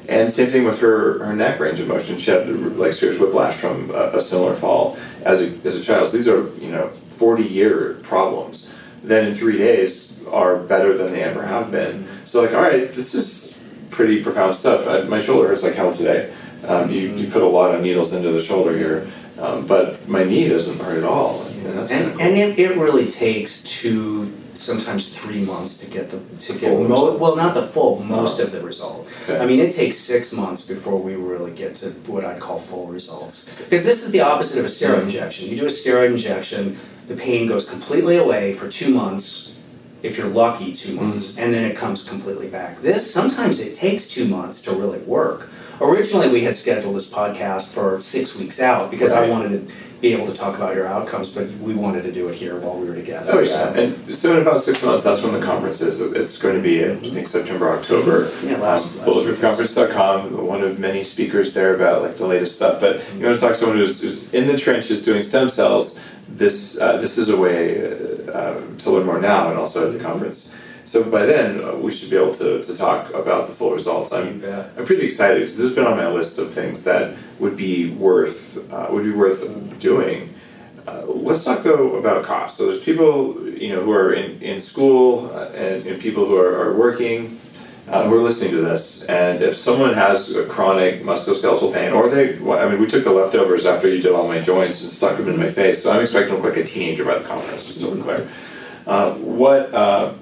And same thing with her, her neck range of motion. She had like serious whiplash from a, a similar fall as a, as a child. So these are, you know, forty year problems that in three days are better than they ever have been. So like, all right, this is pretty profound stuff. I, my shoulder hurts like hell today. Um, you, you put a lot of needles into the shoulder here, um, but my knee doesn't hurt at all. And, that's
and,
cool.
and it, it really takes two, sometimes three months to get the to get
Full
mo-
results.
well, not the full, most
Oh.
of the result.
Okay.
I mean, it takes six months before we really get to what I'd call full results. Because this is the opposite of a steroid
Mm-hmm.
injection. You do a steroid injection, the pain goes completely away for two months. If you're lucky, two months,
Mm-hmm.
and then it comes completely back. This, sometimes it takes two months to really work. Originally, we had scheduled this podcast for six weeks out because
Right.
I wanted to be able to talk about your outcomes, but we wanted to do it here while we were together.
Oh yeah,
So,
and so in about six months, that's when the conference is. It's going to be, I think, September, October.
Yeah, last-
um,
last
bulletproof conference dot com, one of many speakers there about like the latest stuff. But you want to talk to someone who's, who's in the trenches doing stem cells. This uh, this is a way uh, to learn more now, and also at the conference. So by then, uh, we should be able to, to talk about the full results.
You
I'm
bet.
I'm pretty excited because this has been on my list of things that would be worth uh, would be worth doing. Uh, let's talk though about cost. So there's people, you know, who are in, in school uh, and, and people who are, are working uh, who are listening to this. And if someone has a chronic musculoskeletal pain, or they, well, I mean, we took the leftovers after you did all my joints and stuck them in my face. So I'm expecting to look like a teenager by the conference, just so we're clear. Uh, what uh,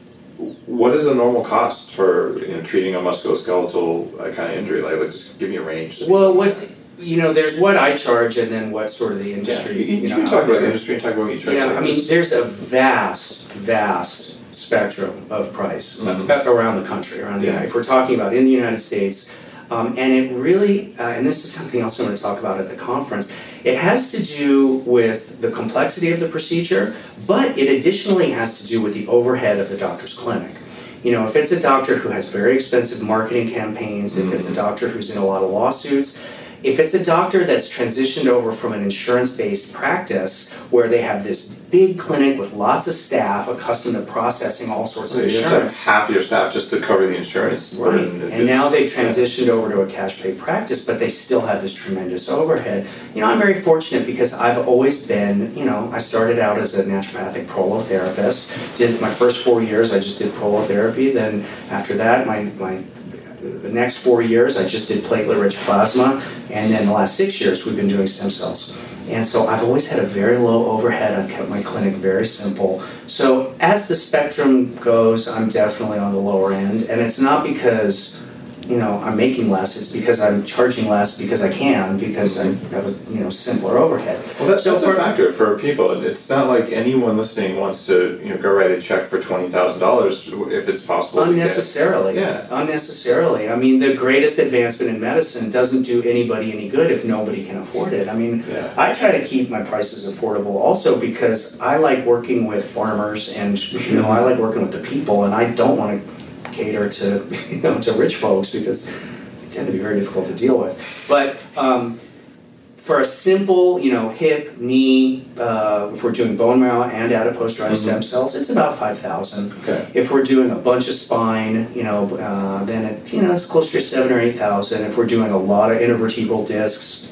what is a normal cost for, you know, treating a musculoskeletal uh, kind of injury? Like, like, just give me a range.
Well, what's you know, there's what I charge, and then what sort of the
Yeah,
industry.
you, you,
you know,
can
out
talk about
there.
the industry and talk about what you charge.
Yeah,
like,
I mean,
just-
there's a vast, vast spectrum of price
Mhm.
uh, around the country, around the
Yeah.
United. If we're talking about in the United States, um, and it really, uh, and this is something else I'm going to talk about at the conference. It has to do with the complexity of the procedure, but it additionally has to do with the overhead of the doctor's clinic. You know, if it's a doctor who has very expensive marketing campaigns, if it's a doctor who's in a lot of lawsuits, if it's a doctor that's transitioned over from an insurance-based practice where they have this big clinic with lots of staff accustomed to processing all sorts
So
of
you have to have
insurance.
half your staff just to cover the insurance.
Right,
burden. If
and now
it's-
they've transitioned over to a cash pay practice, but they still have this tremendous overhead. You know, I'm very fortunate because I've always been, you know, I started out as a naturopathic prolotherapist. Did my first four years, I just did prolotherapy. Then after that, my my the next four years, I just did platelet-rich plasma, and then the last six years, we've been doing stem cells. And so I've always had a very low overhead. I've kept my clinic very simple. So as the spectrum goes, I'm definitely on the lower end, and it's not because, you know, I'm making less. It's because I'm charging less because I can, because I have a, you know, simpler overhead.
Well, that's,
So
that's
for-
a factor for people. And it's not like anyone listening wants to, you know, go write a check for twenty thousand dollars if it's possible. to get-
Unnecessarily.
Yeah.
Unnecessarily. I mean, the greatest advancement in medicine doesn't do anybody any good if nobody can afford it. I mean,
Yeah.
I try to keep my prices affordable also because I like working with farmers and, you know, I like working with the people, and I don't want to cater to, you know, to rich folks because they tend to be very difficult to deal with. But um, for a simple, you know, hip, knee, uh, if we're doing bone marrow and adipose-derived
Mhm.
stem cells, it's about five thousand.
Okay.
If we're doing a bunch of spine, you know, uh, then it, you know, it's closer to seven or eight thousand. If we're doing a lot of intervertebral discs,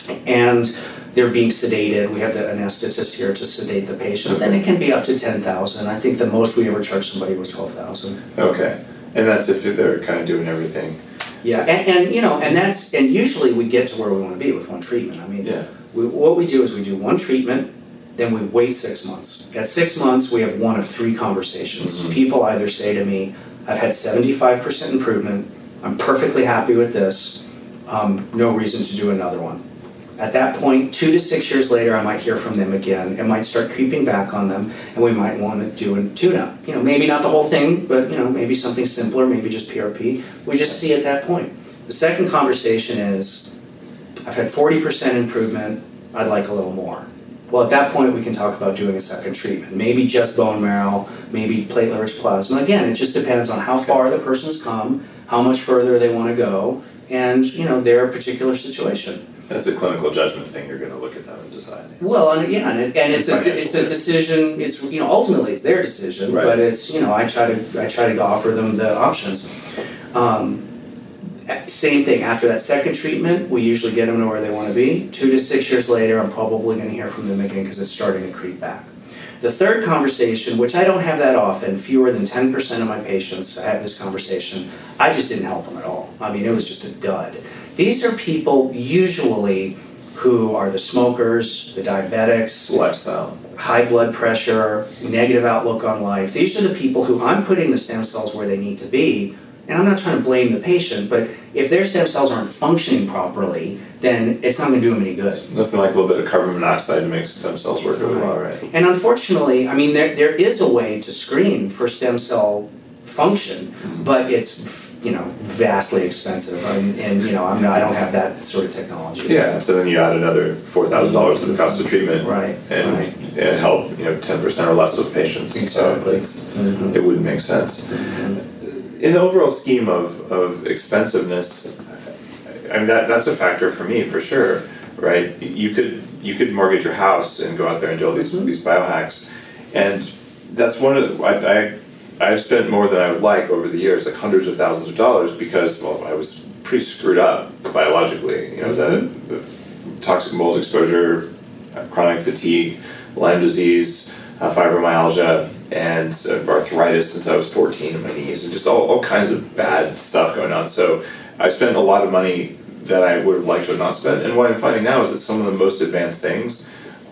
and they're being sedated, we have the anesthetist here to sedate the patient, then it can be up to ten thousand. I think the most we ever charged somebody was twelve thousand.
Okay. And that's if they're kind of doing everything.
Yeah, and, and you know, and that's, and usually we get to where we want to be with one treatment. I mean,
Yeah.
we, what we do is we do one treatment, then we wait six months. At six months, we have one of three conversations.
Mhm.
People either say to me, I've had seventy-five percent improvement, I'm perfectly happy with this, um, no reason to do another one. At that point, two to six years later, I might hear from them again. It might start creeping back on them, and we might want to do a tune-up. You know, maybe not the whole thing, but you know, maybe something simpler, maybe just P R P. We just see at that point. The second conversation is, I've had forty percent improvement, I'd like a little more. Well, at that point, we can talk about doing a second treatment. Maybe just bone marrow, maybe platelet-rich plasma. Again, it just depends on how far the person's come, how much further they want to go, and you know, their particular situation.
That's a clinical judgment thing. You're going to look at that and decide.
Well, and yeah, and, it, and it's a
Financial
it's a
risk.
decision. It's, you know, ultimately it's their decision,
Right.
but it's, you know, I try to I try to offer them the options. Um, Same thing. After that second treatment, we usually get them to where they want to be. Two to six years later, I'm probably going to hear from them again because it's starting to creep back. The third conversation, which I don't have that often, fewer than ten percent of my patients I have this conversation, I just didn't help them at all. I mean, it was just a dud. These are people usually who are the smokers, the diabetics,
Lifestyle.
high blood pressure, negative outlook on life. These are the people who I'm putting the stem cells where they need to be. And I'm not trying to blame the patient, but if their stem cells aren't functioning properly, then it's not going to do them any good.
Nothing like a little bit of carbon monoxide to make stem cells work really well, right?
And unfortunately, I mean, there there is a way to screen for stem cell function, mm-hmm. but it's, you know, vastly expensive. And, and you know, I'm not, I don't have that sort of technology.
Yeah, so then you add another four thousand dollars to the cost of treatment.
Right,
and,
right.
and help, you know, ten percent or less of patients.
Exactly.
So
mm-hmm.
it wouldn't make sense.
Mm-hmm.
In the overall scheme of, of expensiveness, I mean, that that's a factor for me, for sure, right? You could you could mortgage your house and go out there and do all these, mm-hmm. these biohacks. And that's one of the, I, I, I've spent more than I would like over the years, like hundreds of thousands of dollars, because, well, I was pretty screwed up biologically. You know, mm-hmm. the, the toxic mold exposure, chronic fatigue, Lyme disease, uh, fibromyalgia, and uh, arthritis since I was fourteen in my knees, and just all, all kinds of bad stuff going on. So I spent a lot of money that I would have liked to have not spent. And what I'm finding now is that some of the most advanced things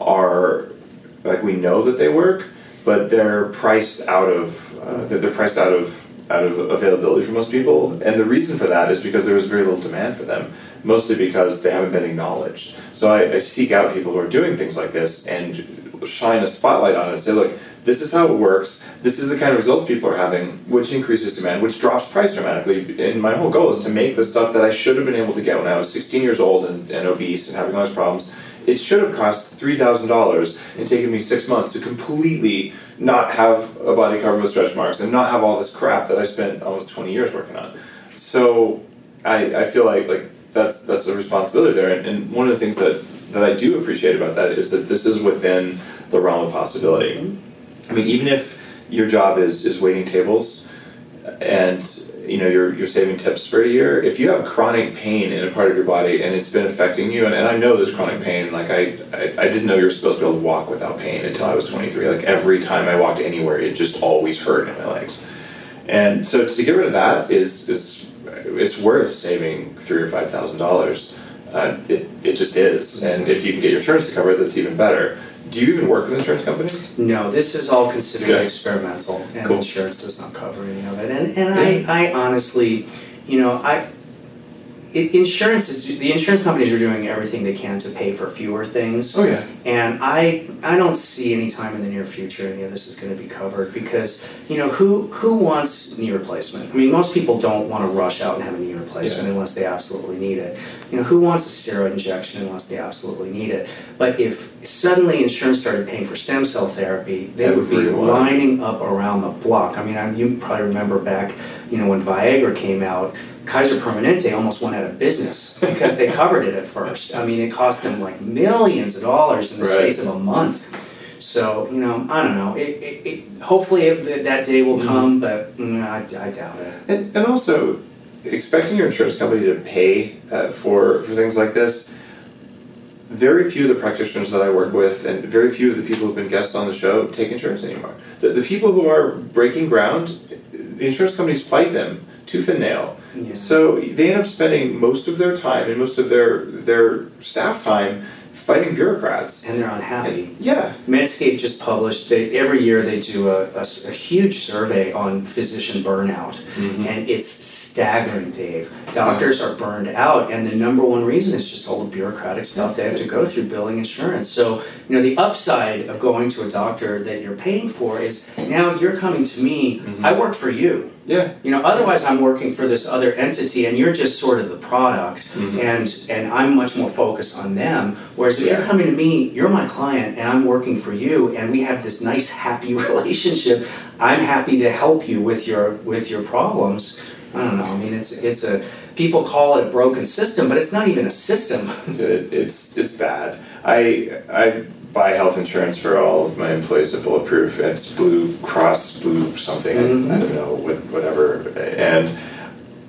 are, like, we know that they work, but they're priced out of uh, they're priced out of out of availability for most people. And the reason for that is because there is very little demand for them, mostly because they haven't been acknowledged. So I, I seek out people who are doing things like this and shine a spotlight on it and say, look, this is how it works. This is the kind of results people are having, which increases demand, which drops price dramatically. And my whole goal is to make the stuff that I should have been able to get when I was sixteen years old and, and obese and having all these problems. It should have cost three thousand dollars and taken me six months to completely not have a body covered with stretch marks and not have all this crap that I spent almost twenty years working on. So I, I feel like like that's that's a responsibility there. And, and one of the things that, that I do appreciate about that is that this is within the realm of possibility. I mean, even if your job is, is waiting tables and, you know, you're you're saving tips for a year, if you have chronic pain in a part of your body and it's been affecting you, and, and I know there's chronic pain, like I, I, I didn't know you were supposed to be able to walk without pain until I was twenty-three. Like every time I walked anywhere, it just always hurt in my legs. And so to get rid of that is, is it's worth saving three or five thousand dollars. Uh, it, it just is. And if you can get your insurance to cover it, that's even better. Do you even work with insurance companies?
No, this is all considered
Okay.
experimental, and
Cool.
insurance does not cover any of it. And and
Yeah.
I, I honestly, you know, I it, insurance is the insurance companies are doing everything they can to pay for fewer things.
Oh yeah.
And I I don't see any time in the near future any of this is going to be covered because, you know, who who wants knee replacement? I mean, most people don't want to rush out and have a knee replacement
Yeah.
unless they absolutely need it. You know, who wants a steroid injection unless they absolutely need it? But if suddenly insurance started paying for stem cell therapy, they would be
Everyone.
lining up around the block. I mean, I, you probably remember back, you know, when Viagra came out, Kaiser Permanente almost went out of business because they covered it at first. I mean, it cost them like millions of dollars in the
Right.
space of a month. So, you know, I don't know. It, it, it, hopefully it, that day will
Mm-hmm.
come, but mm, I, I doubt it.
And, and also, expecting your insurance company to pay uh, for, for things like this, very few of the practitioners that I work with and very few of the people who've been guests on the show take insurance anymore. The, the people who are breaking ground, the insurance companies fight them tooth and nail.
Yeah.
So they end up spending most of their time and most of their their staff time fighting bureaucrats.
And they're unhappy.
And, yeah.
Medscape just published, they, every year they do a, a s- a huge survey on physician burnout, and it's staggering, Dave. Doctors are burned out, and the number one reason is just all the bureaucratic stuff they have to go through billing insurance. So, you know, the upside of going to a doctor that you're paying for is now you're coming to me, I work for you.
Yeah.
You know, otherwise I'm working for this other entity and you're just sort of the product,
Mhm.
and and I'm much more focused on them. Whereas if
Yeah.
you're coming to me, you're my client and I'm working for you and we have this nice happy relationship. I'm happy to help you with your with your problems. I don't know. I mean, it's it's a people call it a broken system, but it's not even a system.
It, it's it's bad. I I buy health insurance for all of my employees at Bulletproof. It's Blue Cross, Blue something.
Mhm.
I, I don't know what, whatever. And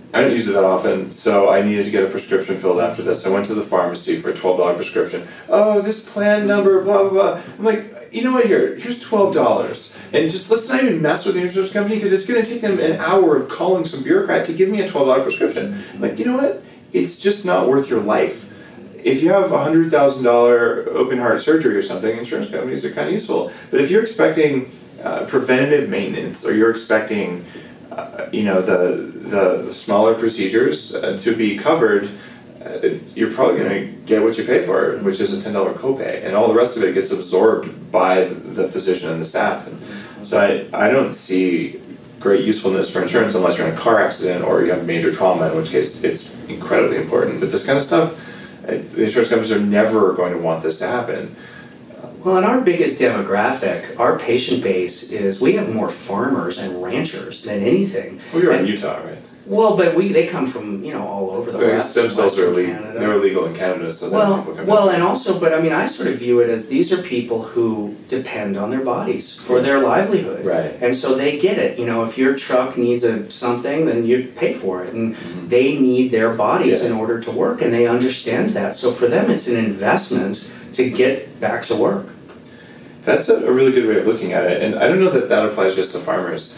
I don't use it that often, so I needed to get a prescription filled after this. I went to the pharmacy for a twelve dollars prescription. Oh, this plan number, blah, blah, blah. I'm like, you know what, here, here's twelve dollars. And just let's not even mess with the insurance company because it's going to take them an hour of calling some bureaucrat to give me a twelve dollars prescription. I'm like, you know what, it's just not worth your life. If you have a one hundred thousand dollars open heart surgery or something, insurance companies are kind of useful. But if you're expecting uh, preventative maintenance or you're expecting Uh, you know, the, the the smaller procedures uh, to be covered, uh, you're probably going to get what you pay for, which is a ten dollars copay, and all the rest of it gets absorbed by the physician and the staff. And so I, I don't see great usefulness for insurance unless you're in a car accident or you have major trauma, in which case it's incredibly important. But this kind of stuff, uh, the insurance companies are never going to want this to happen.
Well, and our biggest demographic, our patient base is, we have more farmers and ranchers than anything.
Well, you're
and,
in Utah, right?
Well, but we they come from, you know, all over the
Well,
West.
stem cells are
Western
illegal.
Canada.
They're illegal in Canada, so then
Well,
people come
well,
in.
and also, but I mean, I sort of view it as these are people who depend on their bodies for their livelihood.
Right.
And so they get it. You know, if your truck needs a something, then you pay for it. And mm-hmm. they need their bodies
Yeah.
in order to work, and they understand that. So for them, it's an investment to get back to work.
That's a, a really good way of looking at it, and I don't know that that applies just to farmers.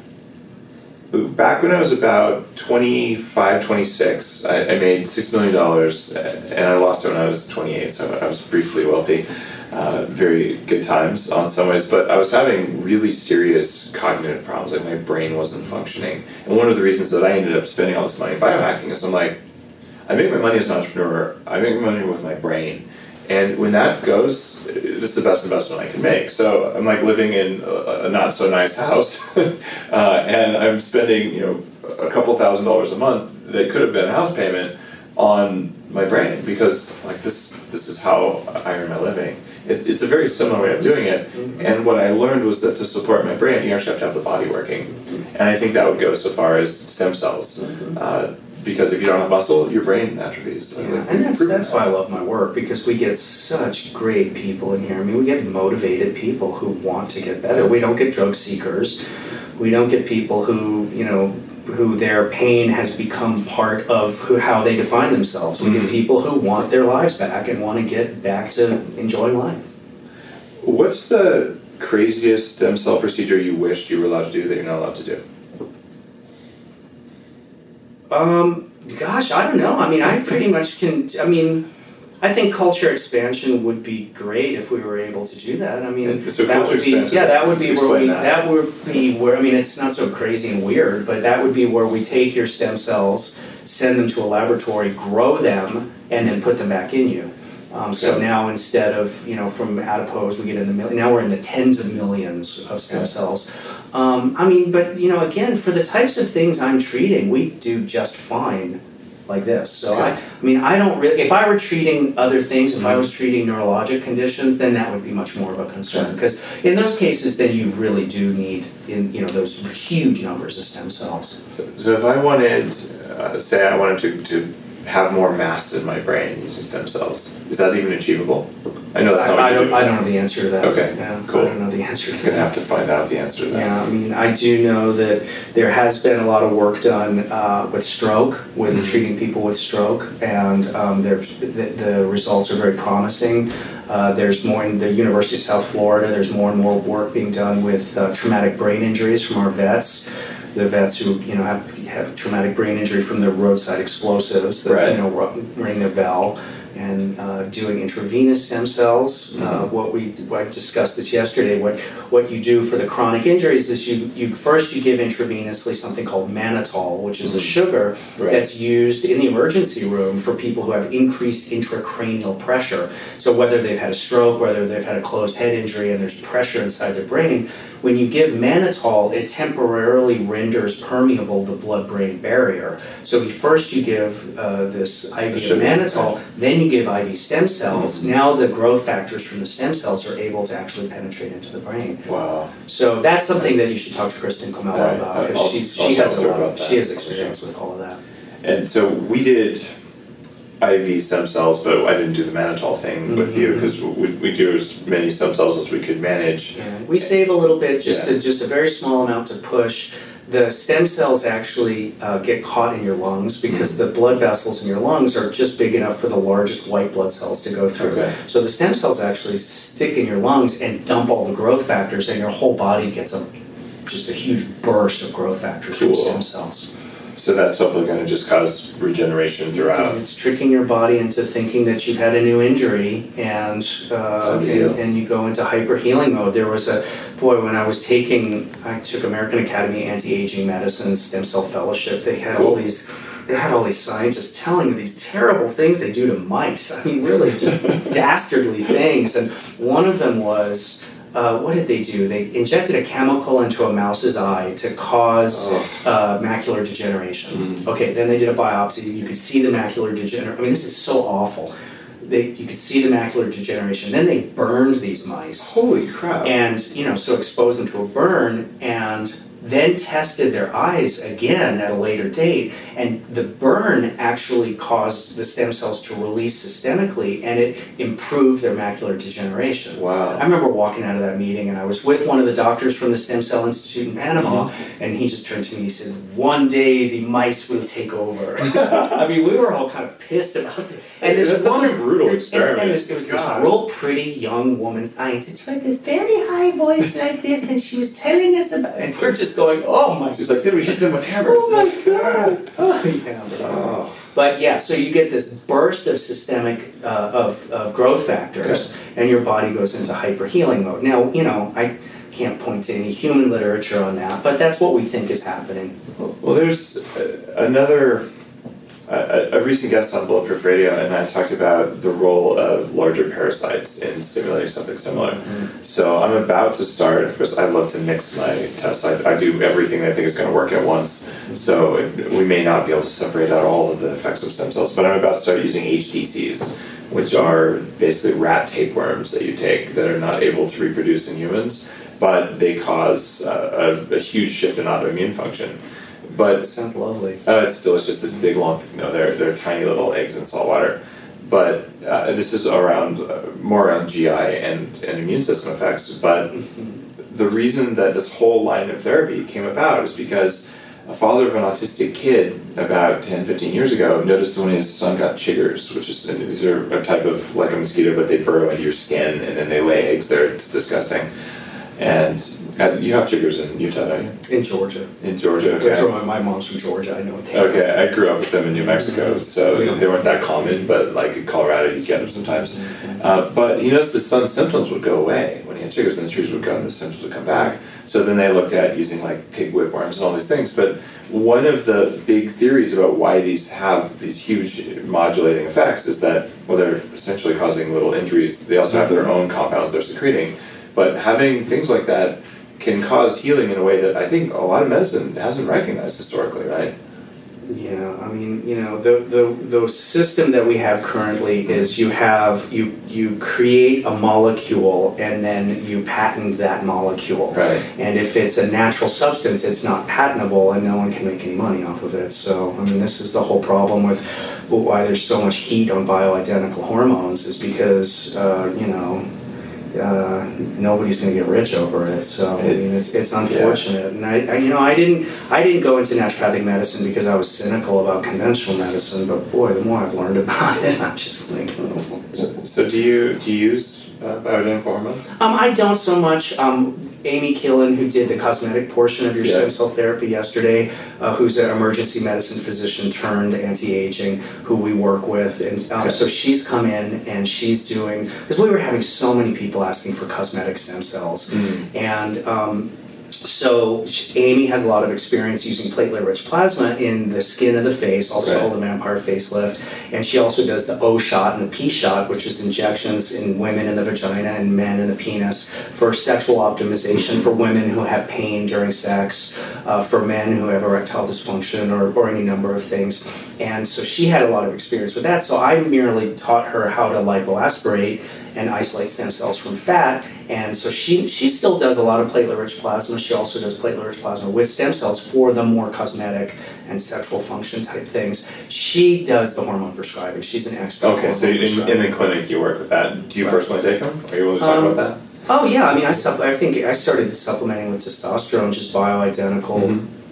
Back when I was about twenty-five, twenty-six, I, I made six million dollars, and I lost it when I was twenty-eight, so I was briefly wealthy. Uh, very good times on some ways, but I was having really serious cognitive problems, like my brain wasn't functioning. And one of the reasons that I ended up spending all this money biohacking is I'm like, I make my money as an entrepreneur, I make my money with my brain. And when that goes, it's the best investment I can make. So I'm like living in a, a not so nice house, uh, and I'm spending, you know, a couple thousand dollars a month that could have been a house payment on my brain because like this this is how I earn my living. It's, it's a very similar way of doing it. And what I learned was that to support my brain, you actually have to have the body working. And I think that would go so far as stem cells. Uh, Because if you don't have muscle, your brain atrophies.
Yeah, and that's that's why I love my work, because we get such great people in here. I mean, we get motivated people who want to get better. We don't get drug seekers. We don't get people who, you know, who their pain has become part of who, how they define themselves. We mm-hmm. get people who want their lives back and want to get back to enjoying life.
What's the craziest stem cell procedure you wished you were allowed to do that you're not allowed to do?
Um, gosh, I don't know. I mean, I pretty much can, I mean, I think culture expansion would be great if we were able to do that. I mean,
so
that would be, yeah, that would be where we, that.
that
would be where, I mean, it's not so crazy and weird, but that would be where we take your stem cells, send them to a laboratory, grow them, and then put them back in you. Um, so yeah. now instead of, you know, from adipose, we get in the million, now we're in the tens of millions of stem yeah. cells. Um, I mean, but, you know, again, for the types of things I'm treating, we do just fine like this. So, yeah. I, I mean, I don't really, if I were treating other things, if mm-hmm. I was treating neurologic conditions, then that would be much more of a concern. Because in those cases, then you really do need, in you know, those huge numbers of stem cells.
So, so if I wanted, uh, say I wanted to, to have more mass in my brain using stem cells, is that even achievable? I know that's not
I,
what
I
you
don't.
do.
I don't know the answer to that.
Okay,
yeah,
cool.
I don't know the answer to
You're
that.
gonna have to find out the answer to that.
Yeah, I mean, I do know that there has been a lot of work done uh, with stroke, with mm-hmm. treating people with stroke, and um, there's the, the results are very promising. Uh, there's more in the University of South Florida. There's more and more work being done with uh, traumatic brain injuries from our vets. The vets who you know have have traumatic brain injury from their roadside explosives that
right.
you know ring their bell. And uh, doing intravenous stem cells. Mm-hmm. Uh, what we I discussed this yesterday. What what you do for the chronic injuries is you, you first you give intravenously something called mannitol, which is mm-hmm. a sugar right. that's used in the emergency room for people who have increased intracranial pressure. So whether they've had a stroke, whether they've had a closed head injury, and there's pressure inside their brain. When you give mannitol, it temporarily renders permeable the blood-brain barrier. So first you give uh, this I V of mannitol, then you give I V stem cells. Mm-hmm. Now the growth factors from the stem cells are able to actually penetrate into the brain.
Wow!
So that's something that you should talk to Kristen Comella
right.
about, because she's she has a lot of, she has experience with all of that.
And so we did I V stem cells, but I didn't do the mannitol thing mm-hmm. with you because we, we do as many stem cells as we could manage.
Yeah. We save a little bit, just
yeah.
a, just a very small amount to push the stem cells actually uh, get caught in your lungs because the blood vessels in your lungs are just big enough for the largest white blood cells to go through.
Okay.
So the stem cells actually stick in your lungs and dump all the growth factors, and your whole body gets a just a huge burst of growth factors
Cool.
from stem cells.
So that's hopefully going to just cause regeneration throughout.
It's tricking your body into thinking that you've had a new injury, and uh, and, and you go into hyper healing mode. There was a boy when I was taking, I took American Academy Anti-Aging Medicine Stem Cell Fellowship. They had
Cool.
all these, they had all these scientists telling me these terrible things they do to mice. I mean, really just dastardly things. And one of them was. Uh, what did they do? They injected a chemical into a mouse's eye to cause
Oh.
uh, macular degeneration.
Mm.
Okay, then they did a biopsy. You could see the macular degeneration. I mean, this is so awful. They, you could see the macular degeneration. Then they burned these mice.
Holy crap.
And, you know, so exposed them to a burn, and then tested their eyes again at a later date, and the burn actually caused the stem cells to release systemically, and it improved their macular degeneration.
Wow.
I remember walking out of that meeting, and I was with one of the doctors from the Stem Cell Institute in Panama,
Mm-hmm.
and he just turned to me and he said, "One day the mice will take over." I mean, we were all kind of pissed about it. And this
That's a
woman,
brutal
this, and, and
experiment.
this, it was this
God.
real pretty young woman scientist with this very high voice like this, and she was telling us about, and we're just going, "Oh my
She's like, did we hit them with hammers?
Oh my God! Oh, yeah, but,
Oh.
but yeah, so you get this burst of systemic uh, of, of growth factors, and your body goes into hyper healing mode. Now, you know, I can't point to any human literature on that, but that's what we think is happening.
Well, there's uh, another, uh, a recent guest on Bulletproof Radio, and I talked about the role of larger parasites in stimulating something similar.
Mm-hmm.
So I'm about to start, of course, I love to mix my tests. I, I do everything I think is going to work at once. So it, we may not be able to separate out all of the effects of stem cells, but I'm about to start using H D Cs, which are basically rat tapeworms that you take that are not able to reproduce in humans, but they cause uh, a, a huge shift in autoimmune function. But
Sounds lovely.
uh, it's still it's just this big long thing. No, they're they're tiny little eggs in salt water. But uh, this is around uh, more around G I and, and immune system effects. But the reason that this whole line of therapy came about is because a father of an autistic kid about ten, fifteen years ago noticed when his son got chiggers, which is, and these are a type of like a mosquito, but they burrow into your skin and then they lay eggs there. It's disgusting. And uh, you have chiggers in Utah, don't you?
In Georgia.
In Georgia, okay.
That's where my, my mom's from Georgia. I know what they are.
Okay, I grew up with them in New Mexico, so they weren't that common, but like in Colorado you get them sometimes. Uh, but he noticed his son's symptoms would go away when he had chiggers, and the chiggers would go and the symptoms would come back. So then they looked at using like pig whipworms and all these things. But one of the big theories about why these have these huge modulating effects is that, well, they're essentially causing little injuries. They also have their own compounds they're secreting. But having things like that can cause healing in a way that I think a lot of medicine hasn't recognized historically, right?
Yeah, I mean, you know, the, the the system that we have currently is you have you you create a molecule and then you patent that molecule.
Right.
And if it's a natural substance, it's not patentable and no one can make any money off of it. So, I mean, this is the whole problem with why there's so much heat on bioidentical hormones is because, uh, you know, Uh, nobody's going to get rich over it. So I mean, it's it's unfortunate. And I, I, you know, I didn't I didn't go into naturopathic medicine because I was cynical about conventional medicine. But boy, the more I've learned about it, I'm just like. Oh.
So, so do you do you use uh, bioidentical hormones?
Um, I don't so much. Um, Amy Killen, who did the cosmetic portion of your
Yeah.
stem cell therapy yesterday, uh, who's an emergency medicine physician turned anti-aging, who we work with, and um,
Okay.
so she's come in and she's doing, because we were having so many people asking for cosmetic stem cells,
Mm.
and um, so sh- Amy has a lot of experience using platelet-rich plasma in the skin of the face, also
Right.
called the vampire facelift, and she also does the O shot and the P shot, which is injections in women in the vagina and men in the penis for sexual optimization for women who have pain during sex, uh, for men who have erectile dysfunction or, or any number of things. And so she had a lot of experience with that, so I merely taught her how to lipoaspirate and isolate stem cells from fat. And so she she still does a lot of platelet-rich plasma. She also does platelet-rich plasma with stem cells for the more cosmetic and sexual function type things. She does the hormone prescribing. She's an expert.
Okay, so in, in the clinic you work with that. Do you
Right.
personally take them? Are you able to talk
Um,
about that?
Oh yeah, I mean I supp- I think I started supplementing with testosterone, just bioidentical
Mhm.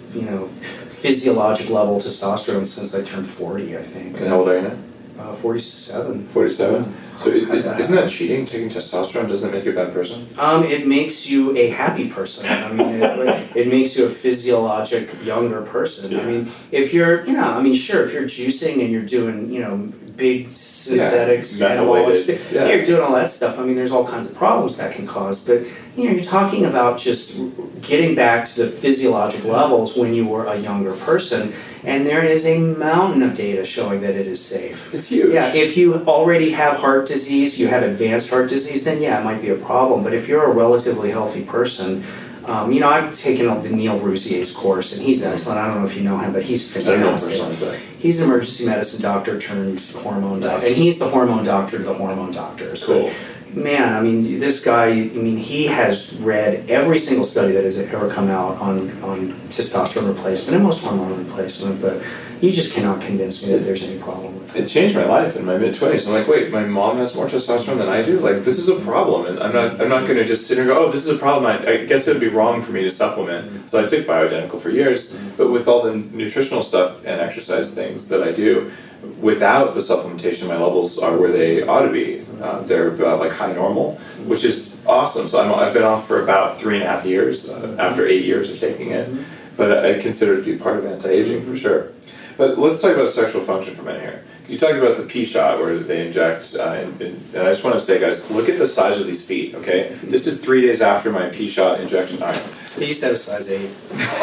you know, physiologic level testosterone since I turned forty, I think.
And how old are you now?
Uh, forty-seven.
forty-seven?
Yeah.
So is, isn't that cheating, taking testosterone? Doesn't that make you a bad person?
Um, it makes you a happy person. I mean, it, like, it makes you a physiologic younger person.
Yeah.
I mean, if you're, you know, I mean, sure, if you're juicing and you're doing, you know, big synthetics,
Yeah,
anabolic
methylated,
st-
yeah.
yeah, you're doing all that stuff. I mean, there's all kinds of problems that can cause. But, you know, you're talking about just getting back to the physiologic levels when you were a younger person. And there is a mountain of data showing that it is safe.
It's huge.
Yeah, if you already have heart disease, you have advanced heart disease, then yeah, it might be a problem. But if you're a relatively healthy person, um, you know, I've taken up the Neil Rousier's course, and he's excellent. I don't know if you know him, but he's
I don't know
fantastic.
personally, but
He's an emergency medicine doctor turned hormone doctor,
Nice.
and he's the hormone doctor to the hormone doctors.
Cool.
But, man, I mean, this guy, I mean, he has read every single study that has ever come out on, on testosterone replacement and most hormone replacement, but you just cannot convince me that there's any problem with it.
it changed my life in my mid twenties. I'm like, wait, my mom has more testosterone than I do. Like, this is a problem, and I'm not. I'm not going to just sit and go, oh, this is a problem. I, I guess it would be wrong for me to supplement. So I took bioidentical for years, but with all the nutritional stuff and exercise things that I do, without the supplementation, my levels are where they ought to be. Uh, they're uh, like high normal, which is awesome. So I'm, I've been off for about three and a half years uh, after eight years of taking it, but I consider it to be part of anti-aging for sure. But let's talk about sexual function for a minute here. You talked about the P shot where they inject, uh, and, and I just want to say, guys, look at the size of these feet, okay? This is three days after my P shot injection. All right.
He used to have a size eight.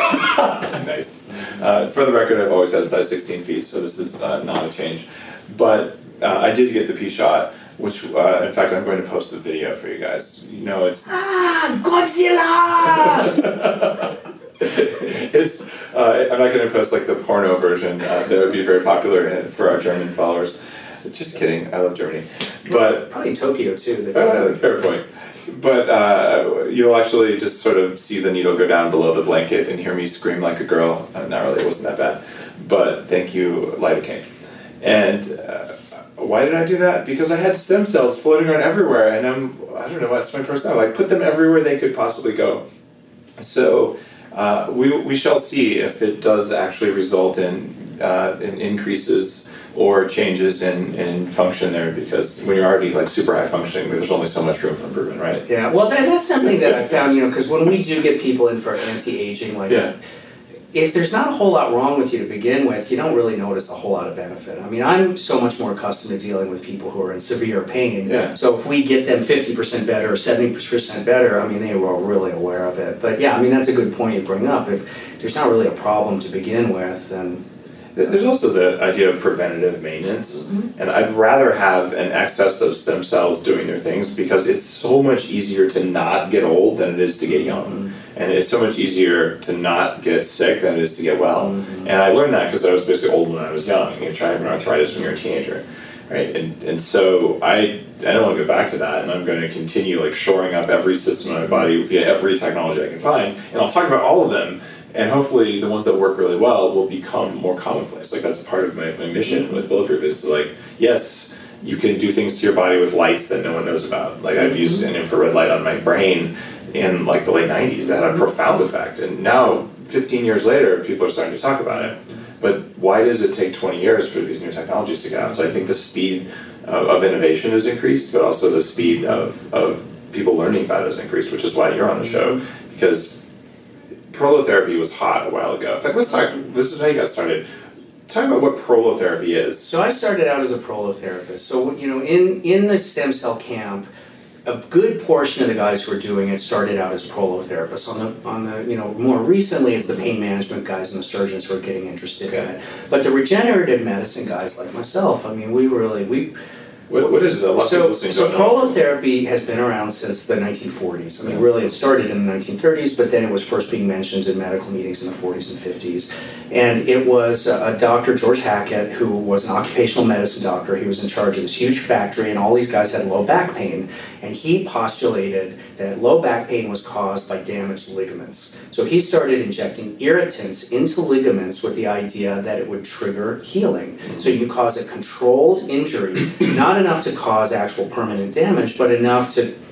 Nice. Uh, for the record, I've always had size sixteen feet, so this is uh, not a change. But uh, I did get the P shot, which, uh, in fact, I'm going to post the video for you guys. You know, it's...
Ah, Godzilla!
it's uh, I'm not going to post like the porno version. Uh, that would be very popular for our German followers. Just kidding. I love Germany, but
Probably Tokyo, too.
uh, fair point. But uh, you'll actually just sort of see the needle go down below the blanket and hear me scream like a girl. Uh, not really. It wasn't that bad. But thank you, lidocaine. And uh, why did I do that? Because I had stem cells floating around everywhere, and I'm I don't know. That's my personality. Like, put them everywhere they could possibly go. So. Uh, we, we shall see if it does actually result in, uh, in increases or changes in, in function there, because when you're already like super high functioning, there's only so much room for improvement, right?
Yeah, well, that, that's something that I found, you know, because when we do get people in for anti-aging, like,
Yeah.
if there's not a whole lot wrong with you to begin with, you don't really notice a whole lot of benefit. I mean, I'm so much more accustomed to dealing with people who are in severe pain.
Yeah.
So if we get them fifty percent better or seventy percent better, I mean, they were really aware of it. But yeah, I mean, that's a good point you bring up. If there's not really a problem to begin with, then...
There's also the idea of preventative maintenance, mm-hmm. and I'd rather have an excess of stem cells doing their things because it's so much easier to not get old than it is to get young. Mm-hmm. And it's so much easier to not get sick than it is to get well. Mm-hmm. And I learned that because I was basically old when I was young. You try having arthritis when you're a teenager, right? And and so I I don't want to go back to that, and I'm going to continue like shoring up every system in my body via every technology I can find, and I'll talk about all of them. And hopefully the ones that work really well will become more commonplace. Like, that's part of my, my mission with Bulletproof, is to, like, yes, you can do things to your body with lights that no one knows about. Like, I've used an infrared light on my brain in like the late nineties that had a profound effect. And now, fifteen years later, people are starting to talk about it. But why does it take twenty years for these new technologies to get out? So I think the speed of, of innovation has increased, but also the speed of, of people learning about it has increased, which is why you're on the show. Because prolotherapy was hot a while ago. In fact, let's talk, this is how you got started. Talk about what prolotherapy is.
So I started out as a prolotherapist. So, you know, in, in the stem cell camp, a good portion of the guys who are doing it started out as prolotherapists. On the, on the, you know, more recently, it's the pain management guys and the surgeons who are getting interested
Okay.
in it. But the regenerative medicine guys like myself, I mean, we really, we...
What, what is it? A lot
So,
of people
so
don't know.
prolotherapy has been around since the nineteen forties. I mean, really, it started in the nineteen thirties, but then it was first being mentioned in medical meetings in the forties and fifties. And it was a, a doctor, George Hackett, who was an occupational medicine doctor. He was in charge of this huge factory, and all these guys had low back pain. And he postulated that low back pain was caused by damaged ligaments. So he started injecting irritants into ligaments with the idea that it would trigger healing. So you cause a controlled injury, not enough to cause actual permanent damage, but enough to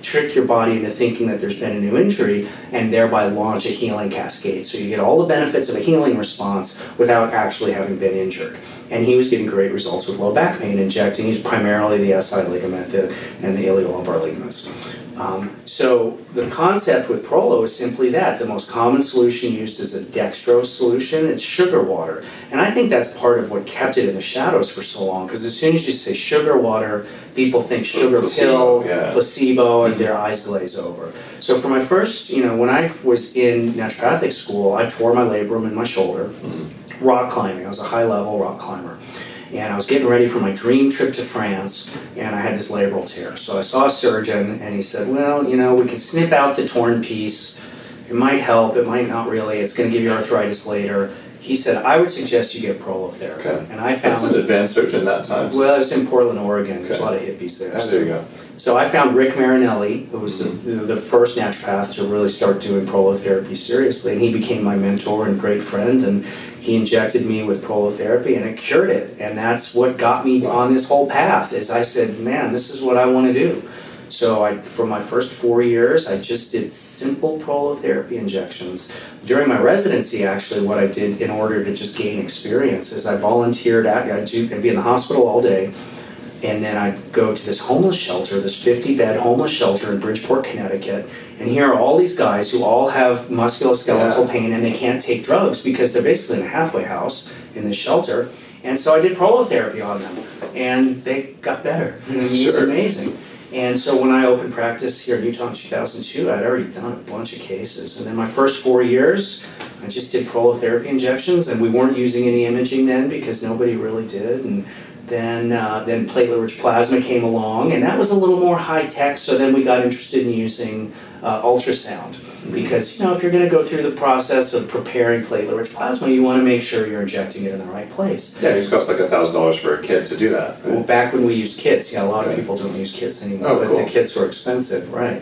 trick your body into thinking that there's been a new injury and thereby launch a healing cascade. So you get all the benefits of a healing response without actually having been injured. And he was getting great results with low back pain, injecting. He's primarily the S I ligament the, and the iliolumbar ligaments. Um, so the concept with Prolo is simply that. The most common solution used is a dextrose solution. It's sugar water. And I think that's part of what kept it in the shadows for so long, because as soon as you say sugar water, people think sugar
placebo,
pill,
yeah.
placebo, and their eyes glaze over. So for my first, you know, when I was in naturopathic school, I tore my labrum in my shoulder, mm-hmm. rock climbing. I was a high-level rock climber. And I was getting ready for my dream trip to France, and I had this labral tear. So I saw a surgeon, and he said, well, you know, we can snip out the torn piece. It might help, it might not really. It's going to give you arthritis later. He said, I would suggest you get prolotherapy. Okay. And I found...
That's an advanced surgeon that time.
Well, it's in Portland, Oregon. There's
okay.
a lot of hippies there.
Oh,
so.
there you go.
So I found Rick Marinelli, who was mm-hmm. the, the first naturopath to really start doing prolotherapy seriously, and he became my mentor and great friend, and he injected me with prolotherapy, and it cured it. And that's what got me on this whole path, is I said, man, this is what I want to do. So I, for my first four years, I just did simple prolotherapy injections. During my residency, actually, what I did in order to just gain experience is I volunteered at, I'd, do, I'd be in the hospital all day, and then I'd go to this homeless shelter, this fifty-bed homeless shelter in Bridgeport, Connecticut, and here are all these guys who all have musculoskeletal yeah. pain, and they can't take drugs because they're basically in a halfway house in this shelter. And so I did prolotherapy on them, and they got better. And it was
sure.
amazing. And so when I opened practice here in Utah in two thousand two, I'd already done a bunch of cases. And then my first four years, I just did prolotherapy injections, and we weren't using any imaging then because nobody really did. And then uh, then platelet-rich plasma came along, and that was a little more high-tech, so then we got interested in using uh, ultrasound. Mm-hmm. Because, you know, if you're going to go through the process of preparing platelet-rich plasma, you want to make sure you're injecting it in the right place.
Yeah, it costs like one thousand dollars for a kit to do that. Right?
Well, back when we used kits, yeah, a lot
okay.
of people don't use kits anymore,
oh,
but
cool.
the kits were expensive, right.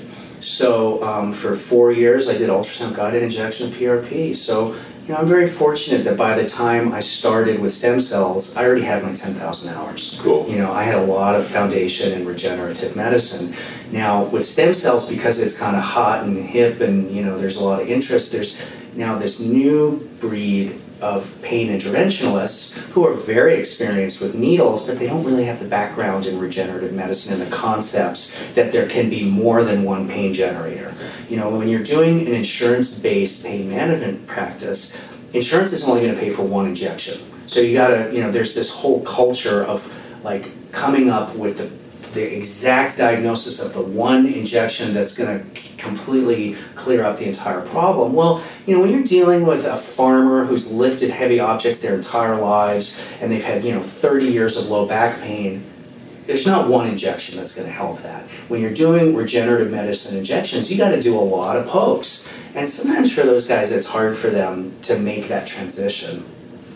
So um, for four years, I did ultrasound-guided injection of P R P. So, you know, I'm very fortunate that by the time I started with stem cells, I already had my ten thousand hours.
Cool.
You know, I had a lot of foundation in regenerative medicine. Now, with stem cells, because it's kind of hot and hip and, you know, there's a lot of interest, there's now this new breed of pain interventionalists who are very experienced with needles, but they don't really have the background in regenerative medicine and the concepts that there can be more than one pain generator. You know, when you're doing an insurance-based pain management practice, insurance is only going to pay for one injection. So you gotta, you know, there's this whole culture of like coming up with the the exact diagnosis of the one injection that's going to completely clear up the entire problem. Well, you know, when you're dealing with a farmer who's lifted heavy objects their entire lives and they've had, you know, thirty years of low back pain, there's not one injection that's going to help that. When you're doing regenerative medicine injections, you got to do a lot of pokes. And sometimes for those guys, it's hard for them to make that transition.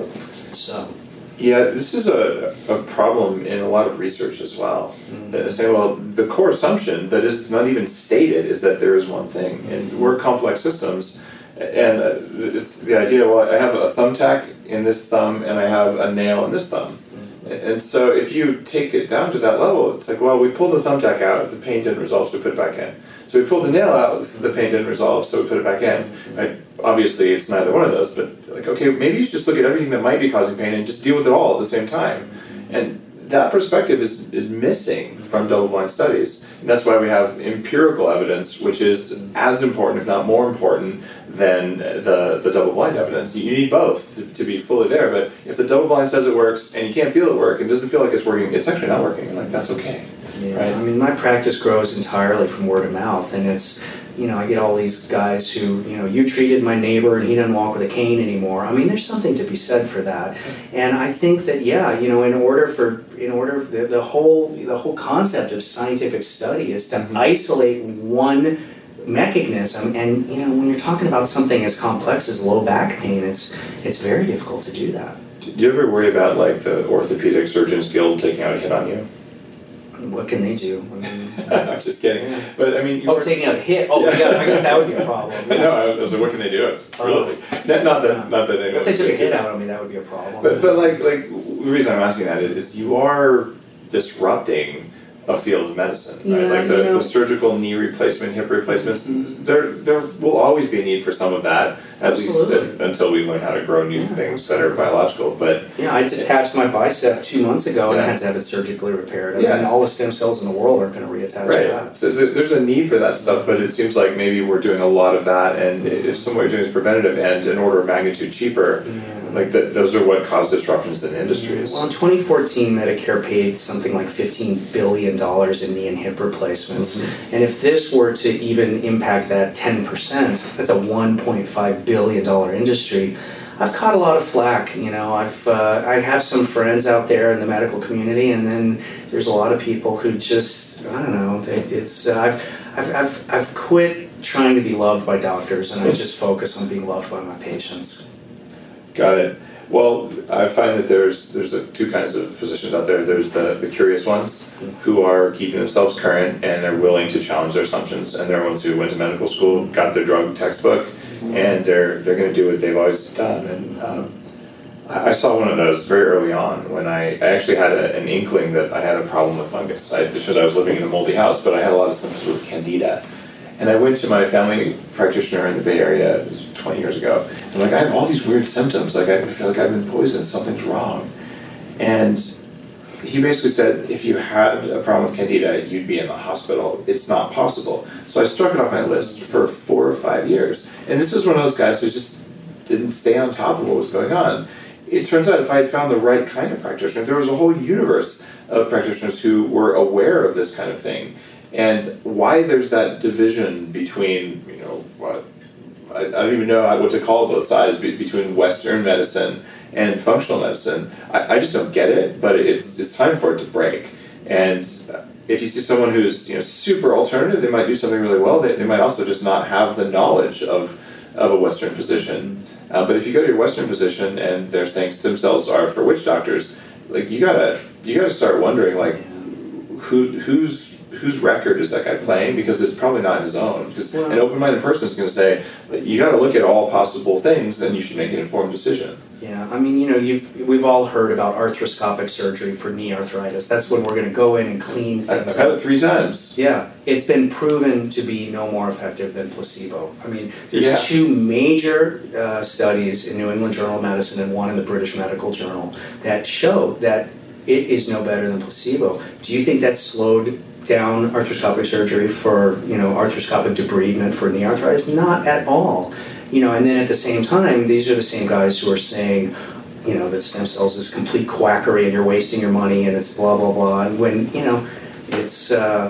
So...
Yeah, this is a, a problem in a lot of research as well. Mm-hmm. Say, well, the core assumption that is not even stated is that there is one thing, and we're complex systems. And it's the idea, well, I have a thumbtack in this thumb, and I have a nail in this thumb. Mm-hmm. And so if you take it down to that level, it's like, well, we pulled the thumbtack out, the pain didn't resolve, so we put it back in. So we pulled the nail out, the pain didn't resolve, so we put it back in. Right? Obviously, it's neither one of those, but like, okay, maybe you should just look at everything that might be causing pain and just deal with it all at the same time. And that perspective is, is missing from double-blind studies. And that's why we have empirical evidence, which is as important, if not more important, than the, the double-blind evidence. You need both to, to be fully there, but if the double-blind says it works and you can't feel it work and doesn't feel like it's working, it's actually not working, and like, that's okay.
Yeah,
right?
I mean, my practice grows entirely from word of mouth, and it's, you know, I get all these guys who, you know, you treated my neighbor and he doesn't walk with a cane anymore. I mean, there's something to be said for that. And I think that, yeah, you know, in order for, in order, the, the whole, the whole concept of scientific study is to mm-hmm. isolate one mechanism. And, you know, when you're talking about something as complex as low back pain, it's, it's very difficult to do that.
Do you ever worry about, like, the Orthopedic Surgeons Guild taking out a hit on you?
What can they do? I mean,
I'm just kidding.
Yeah.
But I mean, you
oh,
were...
taking out a hit. Oh, yeah. yeah. I guess that would be a problem. Yeah.
No, I was like, what can they do? Really? Uh, not, not that, yeah. not that anyone.
If they took a hit out on me, that would be a problem.
But, but like, like the reason I'm asking that is, you are disrupting a field of medicine,
Yeah,
right? Like the,
you know-
the surgical knee replacement, hip replacements, there there will always be a need for some of that, at
Absolutely.
least uh, until we learn how to grow new things that are biological. But
Yeah, I detached my bicep two months ago and
Yeah.
had to have it surgically repaired. I
Yeah.
mean, all the stem cells in the world aren't going to reattach to
right,
that.
so there's a, there's a need for that stuff, but it seems like maybe we're doing a lot of that, and if some way we're doing is preventative and an order of magnitude cheaper, like that, those are what cause disruptions in industries.
Well, in twenty fourteen, Medicare paid something like fifteen billion dollars in knee and hip replacements.
Mm-hmm.
And if this were to even impact that ten percent, that's a one point five billion dollars industry. I've caught a lot of flack, you know, I've, uh, I have some friends out there in the medical community, and then there's a lot of people who just, I don't know, they, it's, uh, I've, I've, I've, I've quit trying to be loved by doctors, and I just focus on being loved by my patients.
Got it. Well, I find that there's there's the two kinds of physicians out there. There's the, the curious ones who are keeping themselves current and they're willing to challenge their assumptions, and they're ones who went to medical school, got their drug textbook, and they're they're going to do what they've always done. And um, I, I saw one of those very early on when I, I actually had a, an inkling that I had a problem with fungus. I, because I was living in a moldy house, but I had a lot of symptoms with candida. And I went to my family practitioner in the Bay Area, it was twenty years ago, and like, I have all these weird symptoms, like I feel like I've been poisoned, something's wrong. And he basically said, if you had a problem with candida, you'd be in the hospital. It's not possible. So I struck it off my list for four or five years. And this is one of those guys who just didn't stay on top of what was going on. It turns out if I had found the right kind of practitioner, there was a whole universe of practitioners who were aware of this kind of thing. And why there's that division between, you know, what, I, I don't even know what to call both sides, be, between Western medicine and functional medicine. I, I just don't get it, but it's it's time for it to break. And if you see someone who's, you know, super alternative, they might do something really well. They, they might also just not have the knowledge of, of a Western physician. Uh, but if you go to your Western physician and they're saying stem cells are for witch doctors, like you gotta you gotta start wondering, like, who who's whose record is that guy playing? Because it's probably not his own. Because
Well,
an open-minded person is going to say, you got to look at all possible things, and you should make an informed decision.
Yeah, I mean, you know, you've we've all heard about arthroscopic surgery for knee arthritis. That's when we're going to go in and clean
I've
things
had
up.
it three times.
Yeah, it's been proven to be no more effective than placebo. I mean, there's
Yeah.
two major uh, studies in New England Journal of Medicine and one in the British Medical Journal that show that it is no better than placebo. Do you think that slowed down arthroscopic surgery for, you know, arthroscopic debridement for knee arthritis? Not at all. You know, and then at the same time, these are the same guys who are saying, you know, that stem cells is complete quackery and you're wasting your money and it's blah, blah, blah. And when, you know, it's uh,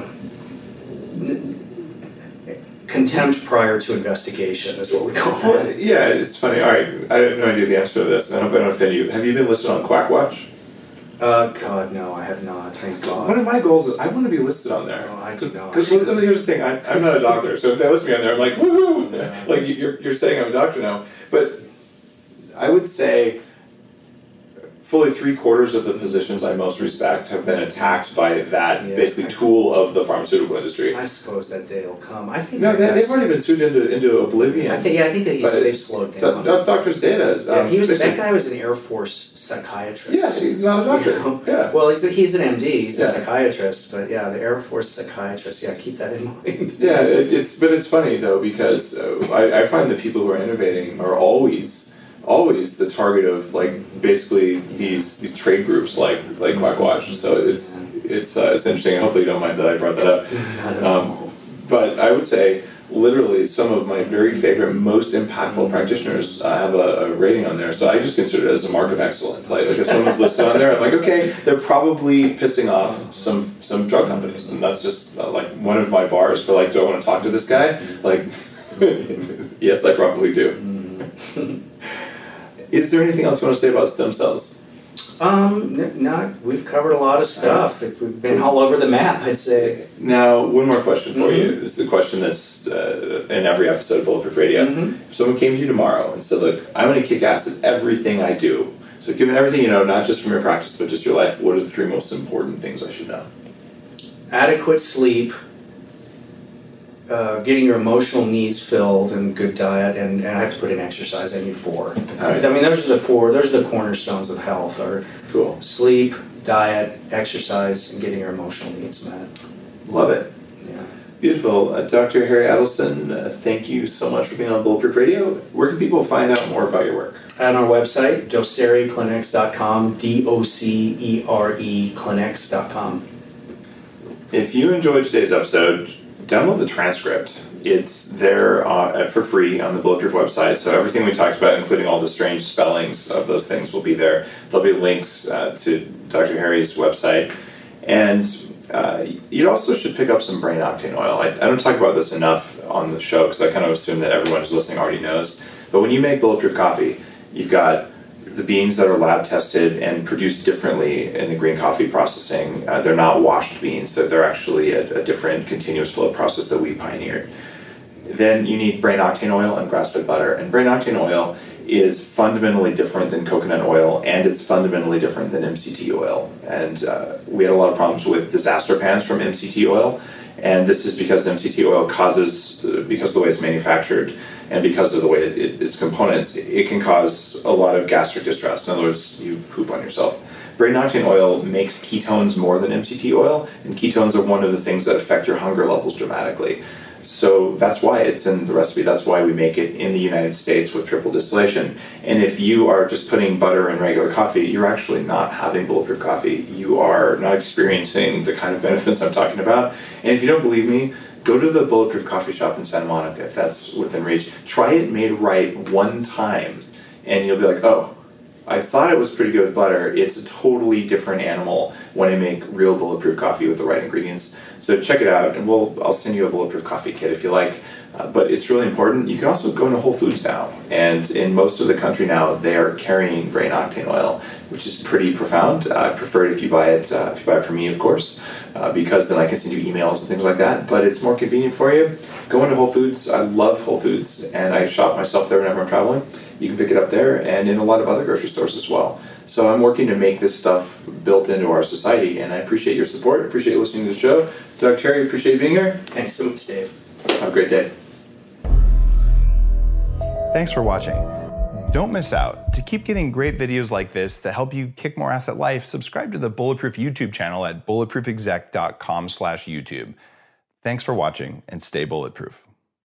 contempt prior to investigation is what we call
Well,
it.
yeah, it's funny. All right, I have no idea the answer to this, and I hope I don't offend you. Have you been listed on Quackwatch?
Uh, God, no, I have not, thank God.
One of my goals is I want to be listed on there.
No, I do not.
Because here's the thing, I, I'm not a doctor, so if they list me on there, I'm like, woohoo!
Yeah.
Like, you're, you're saying I'm a doctor now. But I would say fully three quarters of the physicians I most respect have been attacked by that
Yeah.
basically tool of the pharmaceutical industry.
I suppose that day will come. I think
No,
that
they, they've
has-
already been sued into into oblivion.
I think, yeah, I think that he's,
But
they've slowed
Do-
down.
do- Doctor's data.
Yeah,
um,
he was,
basically-
that guy was an Air Force psychiatrist.
Yeah, he's not a doctor.
You know?
Yeah.
Well, he's, a, he's an M D, he's
Yeah.
a psychiatrist, but yeah, the Air Force psychiatrist, yeah, keep that in mind.
Yeah, it, it's but it's funny though because uh, I, I find that people who are innovating are always always the target of like basically these these trade groups like like Quackwatch. So it's it's uh, it's interesting. And hopefully you don't mind that I brought that up.
Not at
Um,
all.
but I would say literally some of my very favorite, most impactful practitioners uh, have a, a rating on there. So I just consider it as a mark of excellence. Like, like if someone's listed on there, I'm like, okay, they're probably pissing off some some drug companies, and that's just uh, like one of my bars for like, do I want to talk to this guy? Like, yes, I probably do. Is there anything else you want to say about stem cells?
Um, n- not, we've covered a lot of stuff. We've been all over the map, I'd say.
Now, one more question for
Mhm.
you. This is a question that's uh, in every episode of Bulletproof Radio.
Mhm.
If someone came to you tomorrow and said, look, I want to kick ass at everything I do. So given everything you know, not just from your practice, but just your life, what are the three most important things I should know?
Adequate sleep, uh, getting your emotional needs filled, and good diet, and, and I have to put in exercise. I need four.
All right.
I mean, those are the four, those are the cornerstones of health, are
Cool.
sleep, diet, exercise, and getting your emotional needs met.
Love it.
Yeah.
Beautiful. Uh, Doctor Harry Adelson, uh, thank you so much for being on Bulletproof Radio. Where can people find out more about your work?
On our website, docere clinics dot com, D O C E R E clinics dot com.
If you enjoyed today's episode, download the transcript. It's there uh, for free on the Bulletproof website. So everything we talked about, including all the strange spellings of those things, will be there. There'll be links uh, to Doctor Harry's website. And uh, you also should pick up some brain octane oil. I, I don't talk about this enough on the show because I kind of assume that everyone who's listening already knows. But when you make Bulletproof coffee, you've got the beans that are lab tested and produced differently in the green coffee processing. Uh, they're not washed beans. They're, they're actually a, a different continuous flow process that we pioneered. Then you need brain octane oil and grass-fed butter. And brain octane oil is fundamentally different than coconut oil, and it's fundamentally different than M C T oil. And uh, we had a lot of problems with disaster pans from M C T oil, and this is because M C T oil causes, because of the way it's manufactured, and because of the way it, it, its components, it can cause a lot of gastric distress. In other words, you poop on yourself. Brain octane oil makes ketones more than M C T oil, and ketones are one of the things that affect your hunger levels dramatically. So that's why it's in the recipe. That's why we make it in the United States with triple distillation. And if you are just putting butter in regular coffee, you're actually not having Bulletproof coffee. You are not experiencing the kind of benefits I'm talking about. And if you don't believe me, go to the Bulletproof Coffee Shop in Santa Monica if that's within reach. Try it made right one time, and you'll be like, oh, I thought it was pretty good with butter. It's a totally different animal when I make real Bulletproof coffee with the right ingredients. So check it out, and we'll I'll send you a Bulletproof coffee kit if you like. Uh, but it's really important. You can also go into Whole Foods now, and in most of the country now, they are carrying brain octane oil, which is pretty profound. Uh, I prefer it if you buy it uh, if you buy it from me, of course, uh, because then I can send you emails and things like that. But it's more convenient for you. Go into Whole Foods. I love Whole Foods, and I shop myself there whenever I'm traveling. You can pick it up there and in a lot of other grocery stores as well. So I'm working to make this stuff built into our society, and I appreciate your support. I appreciate you listening to the show. Doctor Terry, appreciate you being here.
Thanks so much, Dave.
Have a great day.
Thanks for watching. Don't miss out. To keep getting great videos like this that help you kick more ass at life, subscribe to the Bulletproof YouTube channel at bulletproof exec dot com slash YouTube. Thanks for watching, and stay bulletproof.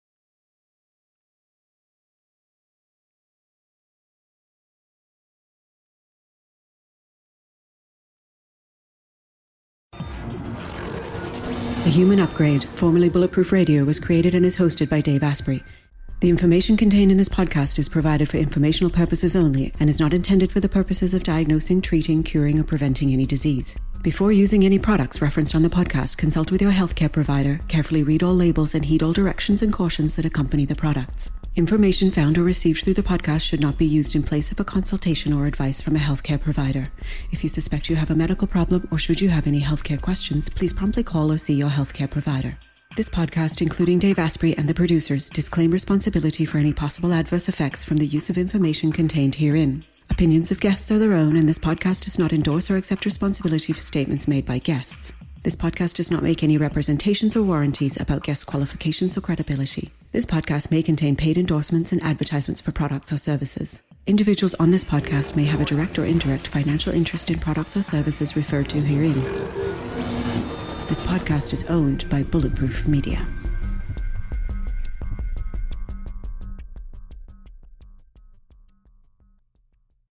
The Human Upgrade, formerly Bulletproof Radio, was created and is hosted by Dave Asprey. The information contained in this podcast is provided for informational purposes only and is not intended for the purposes of diagnosing, treating, curing, or preventing any disease. Before using any products referenced on the podcast, consult with your healthcare provider, carefully read all labels, and heed all directions and cautions that accompany the products. Information found or received through the podcast should not be used in place of a consultation or advice from a healthcare provider. If you suspect you have a medical problem or should you have any healthcare questions, please promptly call or see your healthcare provider. This podcast, including Dave Asprey and the producers, disclaim responsibility for any possible adverse effects from the use of information contained herein. Opinions of guests are their own, and this podcast does not endorse or accept responsibility for statements made by guests. This podcast does not make any representations or warranties about guest qualifications or credibility. This podcast may contain paid endorsements and advertisements for products or services. Individuals on this podcast may have a direct or indirect financial interest in products or services referred to herein. This podcast is owned by Bulletproof Media.